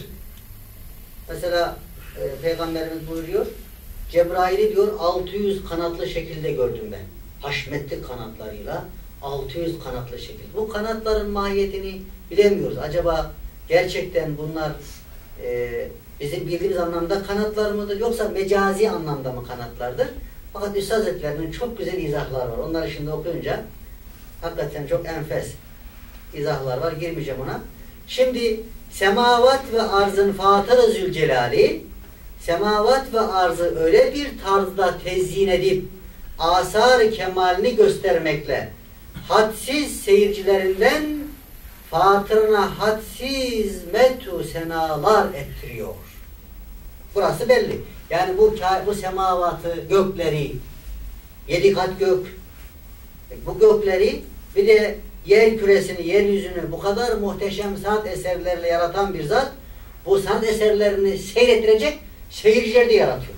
Mesela e, Peygamberimiz buyuruyor. Cebrail'i diyor altı yüz kanatlı şekilde gördüm ben. Haşmetli kanatlarıyla altı yüz kanatlı şekilde. Bu kanatların mahiyetini bilemiyoruz. Acaba gerçekten bunlar e, bizim bildiğimiz anlamda kanatlar mıdır yoksa mecazi anlamda mı kanatlardır? Fakat Üstad Hazretleri'nin çok güzel izahlar var. Onları şimdi okuyunca hakikaten çok enfes izahlar var. Girmeyeceğim ona. Şimdi semavat ve arzın Fatır-ı Zülcelali semavat ve arzı öyle bir tarzda tezyin edip asar-ı kemalini göstermekle hadsiz seyircilerinden Fatırına hadsiz metu senalar ettiriyor. Burası belli. Yani bu bu semavatı, gökleri, yedi kat gök, bu gökleri bir de yer küresini, yeryüzünü bu kadar muhteşem sanat eserlerle yaratan bir zat, bu sanat eserlerini seyrettirecek seyirciler de yaratıyor.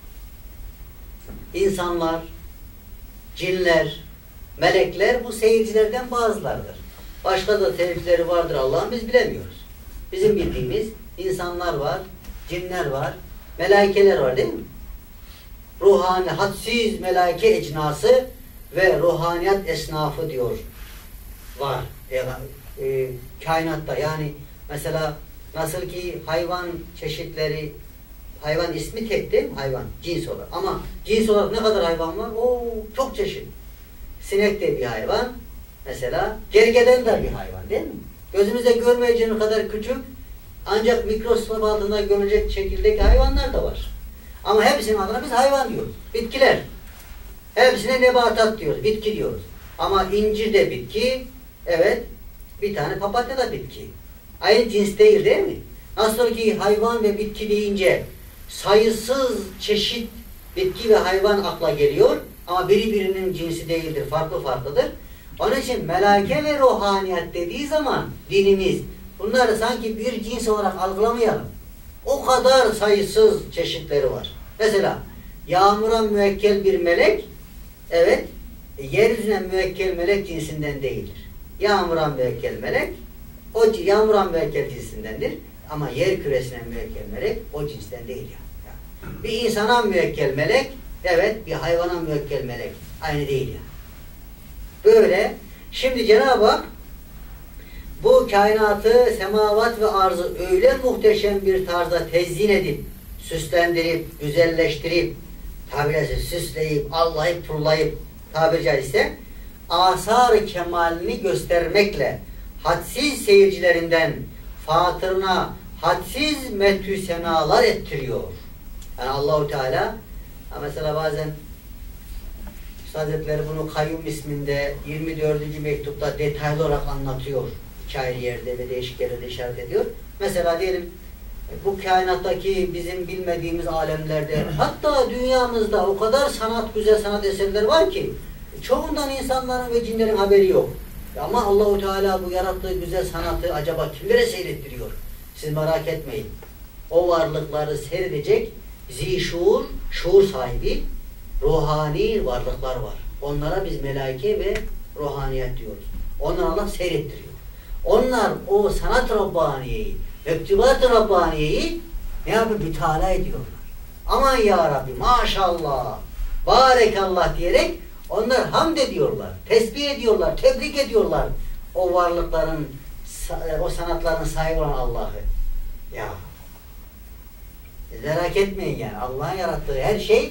İnsanlar, cinler, melekler bu seyircilerden bazılarıdır. Başka da seyircileri vardır Allah'ın, biz bilemiyoruz. Bizim bildiğimiz insanlar var, cinler var, melaikeler var değil mi? Ruhani, hadsiz melaike ecnası ve ruhaniyat esnafı diyor. Var. E, e, kainatta yani mesela nasıl ki hayvan çeşitleri, hayvan ismi tek değil mi? Hayvan, cins olarak. Ama cins olarak ne kadar hayvan var? Oo, çok çeşit. Sinek de bir hayvan. Mesela gergeden de bir hayvan değil mi? Gözümüzde görmeyeceğimiz kadar küçük ancak mikroskop altında görülecek şekildeki hayvanlar da var. Ama hepsinin adına biz hayvan diyoruz. Bitkiler. Hepsine nebatat diyoruz. Bitki diyoruz. Ama incir de bitki. Evet. Bir tane papatya da bitki. Aynı cins değil değil mi? Nasıl ki hayvan ve bitki deyince sayısız çeşit bitki ve hayvan akla geliyor. Ama biri birinin cinsi değildir. Farklı farklıdır. Onun için melaike ve ruhaniyet dediği zaman dinimiz bunları sanki bir cins olarak algılamayalım. O kadar sayısız çeşitleri var. Mesela yağmura müekkel bir melek, evet, yeryüzüne müekkel melek cinsinden değildir. Yağmura müekkel melek, o yağmura müekkel cinsindendir. Ama yer küresine müekkel melek o cinsten değil yani. Yani bir insana müekkel melek, evet, bir hayvana müekkel melek. Aynı değil yani. Böyle. Şimdi Cenab-ı Hak bu kainatı, semavat ve arzı öyle muhteşem bir tarzda tezyin edip, süslendirip, güzelleştirip, tabiri caizse süsleyip, allayıp, turlayıp, tabiri caizse asar-ı kemalini göstermekle hadsiz seyircilerinden fatırına hadsiz metü senalar ettiriyor. Yani Allahu Teala mesela bazen Hazretleri bunu Kayyum isminde yirmi dördüncü mektupta detaylı olarak anlatıyor. İki ayrı yerde ve değişik yerlerde işaret ediyor. Mesela diyelim bu kainattaki bizim bilmediğimiz alemlerde, hatta dünyamızda o kadar sanat, güzel sanat eserler var ki çoğundan insanların ve cinlerin haberi yok. Ama Allahu Teala bu yarattığı güzel sanatı acaba kimlere seyrettiriyor? Siz merak etmeyin. O varlıkları seyredecek zişuur, şuur sahibi ruhani varlıklar var. Onlara biz melaike ve ruhaniyet diyoruz. Onları Allah seyrettiriyor. Onlar o sanat Rabbaniye'yi, mektubat-ı Rabbaniye'yi ne yapıyor? Mütalaa ediyorlar. Aman ya Rabbi, maşallah, barekallah diyerek onlar hamd ediyorlar, tesbih ediyorlar, tebrik ediyorlar. O varlıkların, o sanatların sahibi olan Allah'ı. Ya, merak etmeyin yani. Allah'ın yarattığı her şey,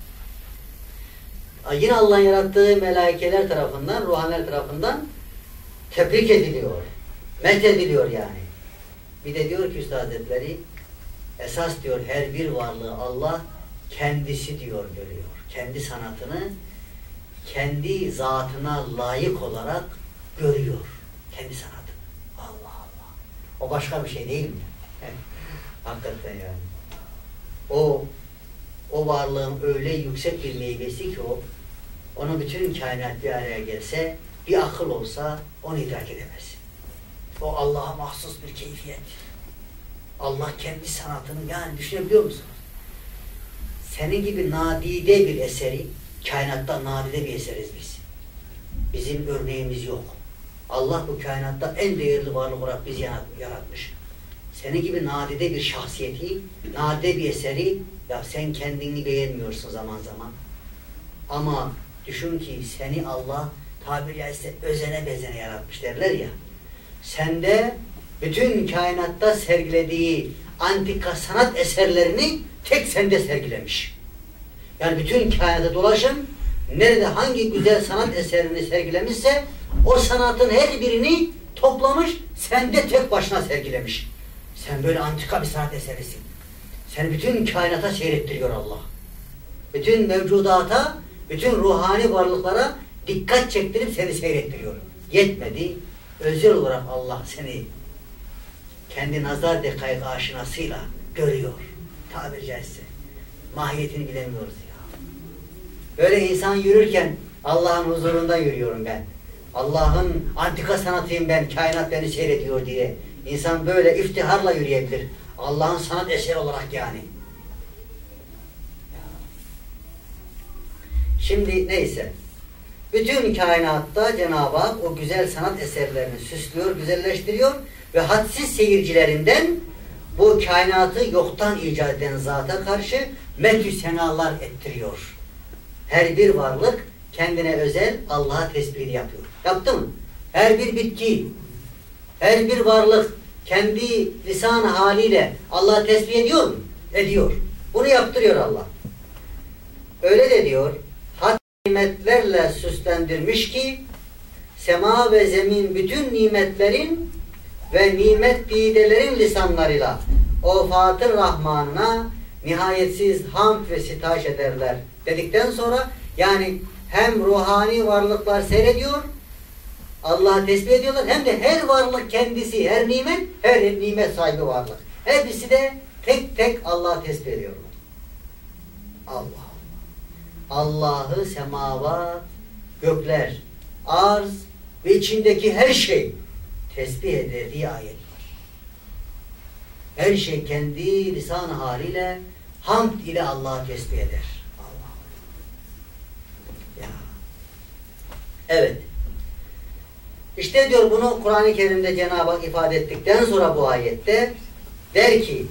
yine Allah'ın yarattığı melaikeler tarafından, ruhaniler tarafından tebrik ediliyor, methediliyor yani. Bir de diyor ki Üstad Hazretleri, esas diyor her bir varlığı Allah kendisi diyor görüyor. Kendi sanatını kendi zatına layık olarak görüyor. Kendi sanatını. Allah Allah. O başka bir şey değil mi? Hakikaten yani. O o varlığın öyle yüksek bir meyvesi ki o, onu bütün kainat bir araya gelse, bir akıl olsa onu idrak edemez. O Allah'a mahsus bir keyfiyet. Allah kendi sanatını, yani düşünebiliyor musunuz? Senin gibi nadide bir eseri, kainatta nadide bir eseriz biz. Bizim örneğimiz yok. Allah bu kainatta en değerli varlık olarak bizi yaratmış. Senin gibi nadide bir şahsiyeti, nadide bir eseri, ya sen kendini beğenmiyorsun zaman zaman. Ama düşün ki seni Allah tabiri caizse özene bezene yaratmış derler ya. Sende bütün kainatta sergilediği antika sanat eserlerini tek sende sergilemiş. Yani bütün kainata dolaşın, nerede hangi güzel sanat eserini sergilemişse o sanatın her birini toplamış, sende tek başına sergilemiş. Sen böyle antika bir sanat eserisin. Seni bütün kainata seyrettiriyor Allah. Bütün mevcudata, bütün ruhani varlıklara dikkat çektirip seni seyrettiriyor. Yetmedi, özel olarak Allah seni kendi nazar dekayık aşinasıyla görüyor. Tabiri caizse. Mahiyetini bilemiyoruz ya. Böyle insan yürürken Allah'ın huzurunda yürüyorum ben. Allah'ın antika sanatıyım ben, kainat beni seyrediyor diye. İnsan böyle iftiharla yürüyebilir. Allah'ın sanat eseri olarak yani. Şimdi neyse. Bütün kainatta Cenab-ı Hak o güzel sanat eserlerini süslüyor, güzelleştiriyor ve hadsiz seyircilerinden bu kainatı yoktan icat eden zata karşı medh-i senalar ettiriyor. Her bir varlık kendine özel Allah'a tesbih yapıyor. Yaptı mı? Her bir bitki, her bir varlık kendi lisan haliyle Allah'a tesbih ediyor mu? Ediyor. Bunu yaptırıyor Allah. Öyle de diyor, had nimetlerle süslendirmiş ki sema ve zemin bütün nimetlerin ve nimet didelerin lisanlarıyla o Fatır Rahman'ına nihayetsiz hamd ve sitaş ederler dedikten sonra, yani hem ruhani varlıklar seyrediyor, Allah'a tesbih ediyorlar, hem de her varlık kendisi, her nimet, her nimet sahibi varlık. Hepsi de tek tek Allah'a tesbih ediyorlar. Allah. Allah'ı semavat, gökler, arz ve içindeki her şey tesbih eder diye ayet var. Her şey kendi lisan haliyle hamd ile Allah'a tesbih eder. Allah. Ya. Evet. İşte diyor bunu Kur'an-ı Kerim'de Cenab-ı Hak ifade ettikten sonra bu ayette der ki,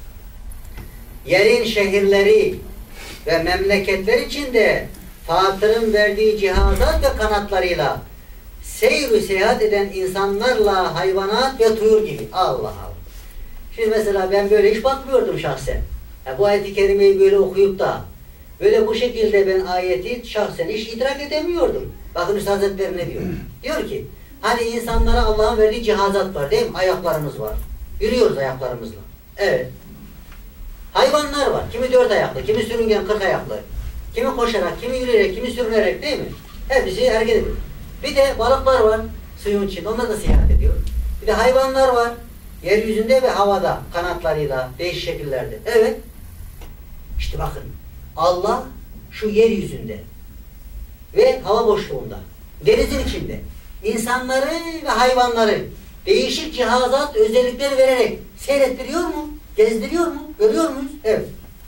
yerin şehirleri ve memleketler içinde Fatır'ın verdiği cihazat ve kanatlarıyla seyr-ü seyahat eden insanlarla hayvanat ve tuyur gibi. Allah Allah. Şimdi mesela ben böyle hiç bakmıyordum şahsen. Ya bu ayet-i kerimeyi böyle okuyup da böyle bu şekilde ben ayeti şahsen hiç idrak edemiyordum. Bakın Üstad Hazretleri ne diyor? Diyor ki, hani insanlara Allah'ın verdiği cihazat var değil mi? Ayaklarımız var. Yürüyoruz ayaklarımızla. Evet. Hayvanlar var. Kimi dört ayaklı, kimi sürüngen kırk ayaklı. Kimi koşarak, kimi yürüyerek, kimi sürünerek değil mi? Hepsi hareket ediyor. Bir de balıklar var suyun içinde. Onlar da seyahat ediyor. Bir de hayvanlar var. Yeryüzünde ve havada, kanatlarıyla, değişik şekillerde. Evet. İşte bakın, Allah şu yeryüzünde ve hava boşluğunda, denizin içinde insanları ve hayvanları değişik cihazat, özellikler vererek seyrettiriyor mu? Gezdiriyor mu? Görüyor muyuz? Evet.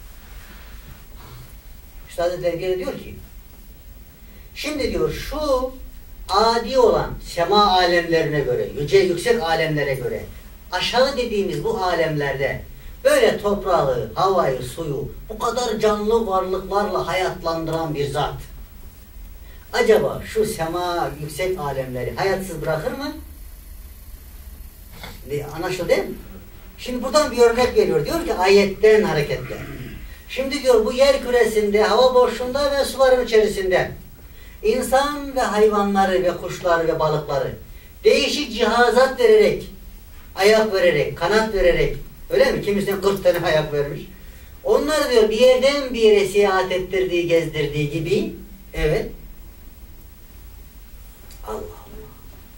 Üstad Hazretleri diyor ki, şimdi diyor şu adi olan sema alemlerine göre, yüce yüksek alemlere göre aşağı dediğimiz bu alemlerde böyle toprağı, havayı, suyu bu kadar canlı varlıklarla hayatlandıran bir zat acaba şu sema yüksek alemleri hayatsız bırakır mı? Anlaşıldı değil mi? Şimdi buradan bir örnek veriyor. Diyor ki ayetten hareketle. Şimdi diyor bu yer küresinde, hava boşluğunda ve suların içerisinde insan ve hayvanları ve kuşları ve balıkları değişik cihazat vererek, ayak vererek, kanat vererek, öyle mi? Kimisine kırk tane ayak vermiş. Onları diyor bir yerden bir yere seyahat ettirdiği, gezdirdiği gibi, evet. Allah Allah.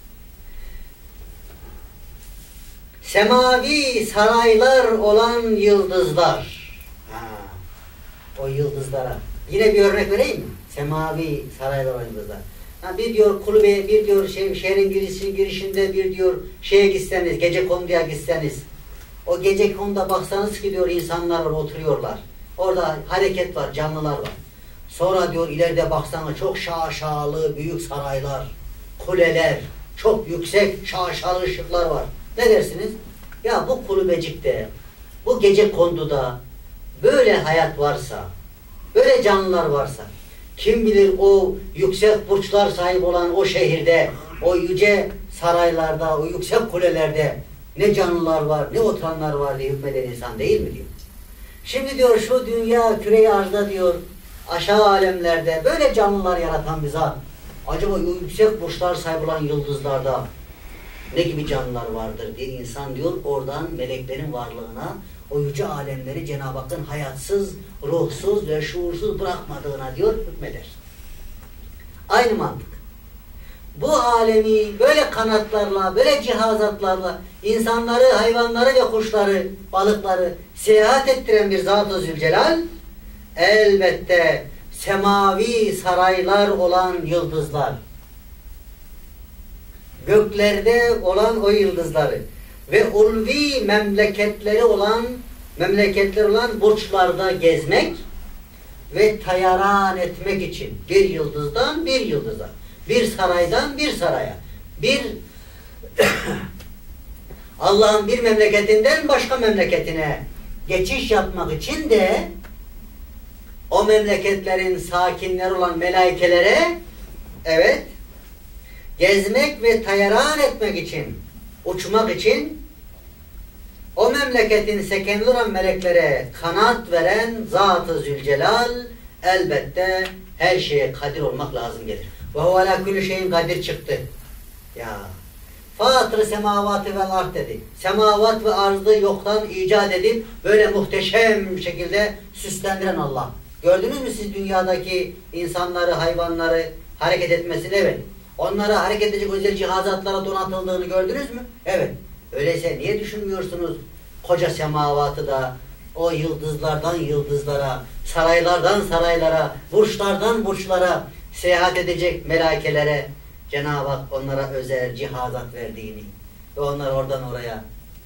Semavi saraylar olan yıldızlar. Ha, o yıldızlara. Yine bir örnek vereyim mi? Semavi saraylar olan yıldızlar. Ha, bir diyor kulübe, bir diyor şey, şehrin girişi, girişinde bir diyor şeye gitseniz, gecekonduya gitseniz. O gecekonduda baksanız ki diyor insanlar var, oturuyorlar. Orada hareket var, canlılar var. Sonra diyor ileride baksanız çok şaşalı büyük saraylar, kuleler, çok yüksek şaşalı ışıklar var. Ne dersiniz? Ya bu kulübecikte, bu gecekonduda böyle hayat varsa, böyle canlılar varsa, kim bilir o yüksek burçlar sahip olan o şehirde, o yüce saraylarda, o yüksek kulelerde ne canlılar var, ne oturanlar var diye hükmeden insan değil mi diyor. Şimdi diyor şu dünya küre-i arzda diyor aşağı alemlerde böyle canlılar yaratan bir zat. Acaba o yüksek burçlar sahip olan yıldızlarda ne gibi canlılar vardır diye insan diyor oradan meleklerin varlığına, o yüce alemleri Cenab-ı Hakk'ın hayatsız, ruhsuz ve şuursuz bırakmadığına diyor hükmeder. Aynı mantık. Bu alemi böyle kanatlarla, böyle cihazatlarla insanları, hayvanları ve kuşları, balıkları seyahat ettiren bir Zat-ı Zülcelal elbette semavi saraylar olan yıldızlar, göklerde olan o yıldızları ve ulvi memleketleri olan memleketler olan burçlarda gezmek ve tayaran etmek için bir yıldızdan bir yıldıza, bir saraydan bir saraya, bir Allah'ın bir memleketinden başka memleketine geçiş yapmak için de o memleketlerin sakinleri olan melaikelere evet gezmek ve tayaran etmek için, uçmak için o memleketin sekenli olan meleklere kanat veren Zat-ı Zülcelal elbette her şeye kadir olmak lazım gelir. Ve huve alâ kulli şeyin kadir çıktı. Ya Fatır semavatı vel ard dedi. Semavat ve arzı yoktan icat edip böyle muhteşem bir şekilde süslendiren Allah. Gördünüz mü siz dünyadaki insanları, hayvanları hareket etmesini? Evet. Onlara hareket edecek özel cihazatlara donatıldığını gördünüz mü? Evet. Öyleyse niye düşünmüyorsunuz koca semavatı da o yıldızlardan yıldızlara, saraylardan saraylara, burçlardan burçlara seyahat edecek melaikelere Cenab-ı Hak onlara özel cihazat verdiğini ve onlar oradan oraya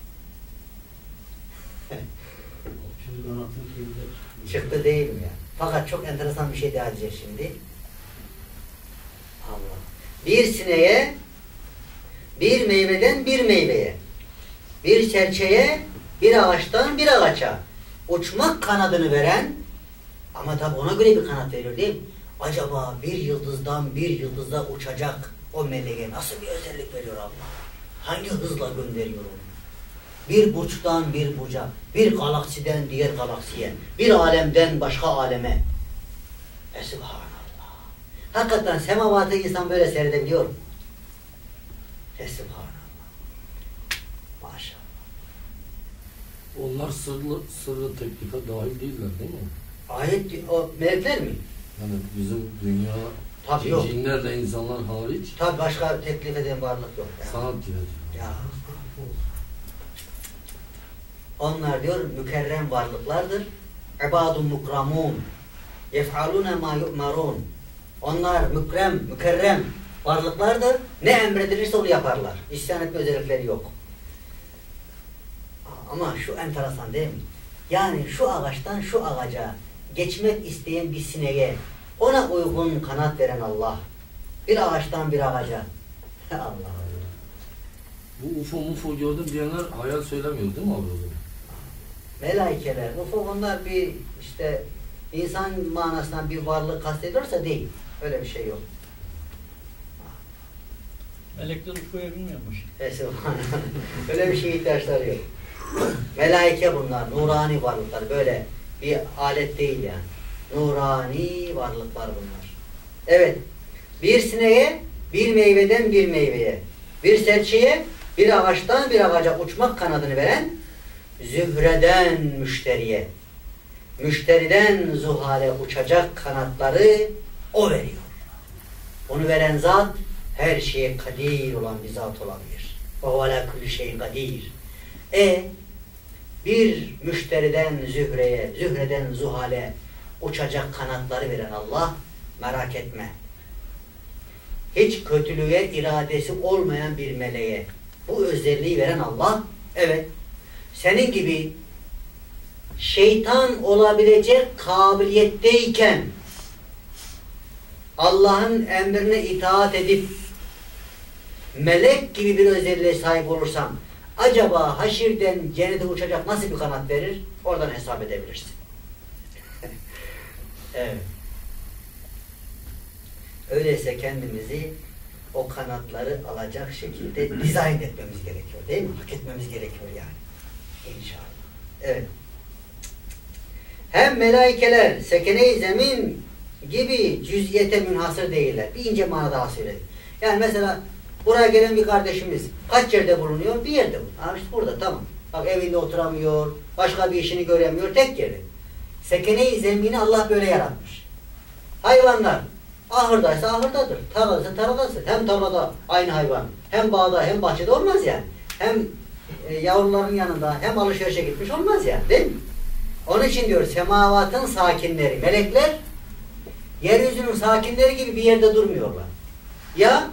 çıktı değil mi ya? Fakat çok enteresan bir şey daha diyecek şimdi. Allah. Bir sineğe, bir meyveden bir meyveye, bir serçeye, bir ağaçtan bir ağaça uçmak kanadını veren, ama tabi ona göre bir kanat veriyor değil mi? Acaba bir yıldızdan bir yıldıza uçacak o meleğe nasıl bir özellik veriyor Allah? Hangi hızla gönderiyor onu? Bir burçtan bir burca, bir galaksiden diğer galaksiye, bir alemden başka aleme. Esubhanallah. Hakikaten semavatı insan böyle seyredebiliyor mu? Esubhanallah. Maşallah. Onlar sırlı, sırrı teklife dahil değiller değil mi? Ayet, o melekler mi? Yani bizim dünya, Tabii yok. cinlerle insanlar hariç. Tabii başka teklif eden varlık yok. Yani. Sanat gibi. Ya. Onlar diyor mükerrem varlıklardır. İbadun mukramun. Yef'alune ma yu'marun. Onlar mükrem, mükerrem varlıklardır. Ne emredilirse onu yaparlar. İsyan etme özellikleri yok. Ama şu enteresan değil mi? Yani şu ağaçtan şu ağaca geçmek isteyen bir sineğe ona uygun kanat veren Allah. Bir ağaçtan bir ağaca. Allah Allah. Bu U F O mufo gördüm diyenler hayal söylemiyor değil mi abi? Melaikeler, U F O onlar bir işte insan manasından bir varlık kastediyorsa değil. Öyle bir şey yok. Melekler U F O'ya bilmiyormuş. Öyle bir şeye ihtiyaçları yok. Melaike bunlar, nurani varlıklar. Böyle bir alet değil yani. Nurani varlıklar bunlar. Evet. Bir sineğe, bir meyveden bir meyveye, bir serçeye, bir ağaçtan bir ağaca uçmak kanadını veren zühreden müşteriye, müşteriden zuhale uçacak kanatları o veriyor. Onu veren zat her şeye kadir olan bir zat olabilir. O ala kulli şeyin kadir. E bir müşteriden zühreye, zühreden zuhale uçacak kanatları veren Allah, merak etme. Hiç kötülüğe iradesi olmayan bir meleğe bu özelliği veren Allah, evet, senin gibi şeytan olabilecek kabiliyetteyken Allah'ın emrine itaat edip melek gibi bir özelliğe sahip olursan acaba haşirden cennete uçacak nasıl bir kanat verir? Oradan hesap edebilirsin. Evet. Öyleyse kendimizi o kanatları alacak şekilde dizayn etmemiz gerekiyor. Değil mi? Hak etmemiz gerekiyor yani. İnşallah. Evet. Hem melaikeler sekene-i zemin gibi cüz'iyete münhasır değiller. Bir ince mana daha söyledim. Yani mesela buraya gelen bir kardeşimiz kaç yerde bulunuyor? Bir yerde bulunuyor. Ha işte burada tamam. Bak evinde oturamıyor, başka bir işini göremiyor, tek yerde. Sekene-i zemini Allah böyle yaratmış. Hayvanlar ahırdaysa ahırdadır, tarladaysa tarladasın. Hem tarlada aynı hayvan, hem bağda hem bahçede olmaz yani. Hem e, yavruların yanında hem alışverişe gitmiş olmaz yani, değil mi? Onun için diyor semavatın sakinleri, melekler yeryüzünün sakinleri gibi bir yerde durmuyorlar. Ya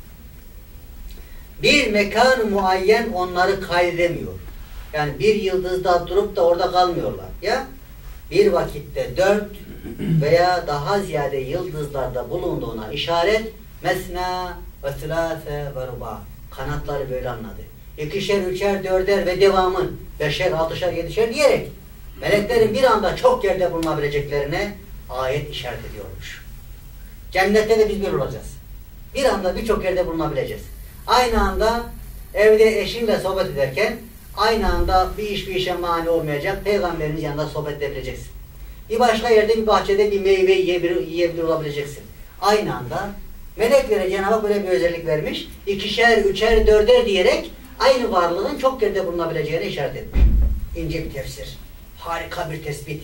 bir mekan muayyen onları kaydedemiyor. Yani bir yıldızda durup da orada kalmıyorlar. Ya bir vakitte dört veya daha ziyade yıldızlarda bulunduğuna işaret mesna ve sülase ve ruba. Kanatları böyle anladı. İkişer, üçer, dörder ve devamın beşer, altışar, yedişer diyerek meleklerin bir anda çok yerde bulunabileceklerine ayet işaret ediyormuş. Cennette de biz bir olacağız. Bir anda birçok yerde bulunabileceğiz. Aynı anda evde eşinle sohbet ederken aynı anda bir iş bir işe mani olmayacak peygamberimiz yanında sohbet edebileceksin. Bir başka yerde bir bahçede bir meyve yiyebilir, yiyebilir olabileceksin. Aynı anda meleklere Cenab-ı Hak böyle bir özellik vermiş. İkişer, üçer, dörder diyerek aynı varlığın çok yerde bulunabileceğine işaret etmiş. İnce bir tefsir. Harika bir tespit.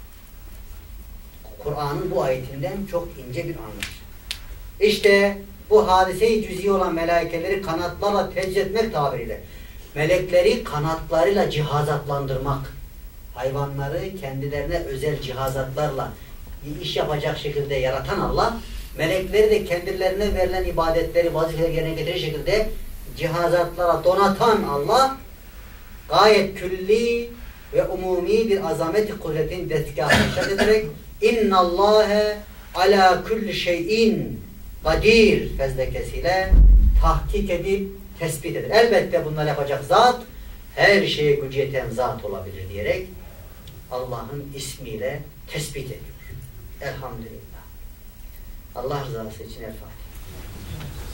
Kur'an'ın bu ayetinden çok ince bir anlayış. İşte bu hadise-i cüz'i olan melaikeleri kanatlarla tecrid etmek tabiriyle. Melekleri kanatlarıyla cihazatlandırmak. Hayvanları kendilerine özel cihazatlarla iş yapacak şekilde yaratan Allah, melekleri de kendilerine verilen ibadetleri, vazifeleri yerine getirecek şekilde cihazatlara donatan Allah, gayet külli ve umumi bir azameti kudretin desgahını işaret ederek اِنَّ اللّٰهَ عَلَى كُلِّ شَيْءٍ kadir fezlekesiyle tahkik edip tespit eder. Elbette bunları yapacak zat her şeye gücü yeten zat olabilir diyerek Allah'ın ismiyle tespit ediyor. Elhamdülillah. Allah rızası için El Fatiha.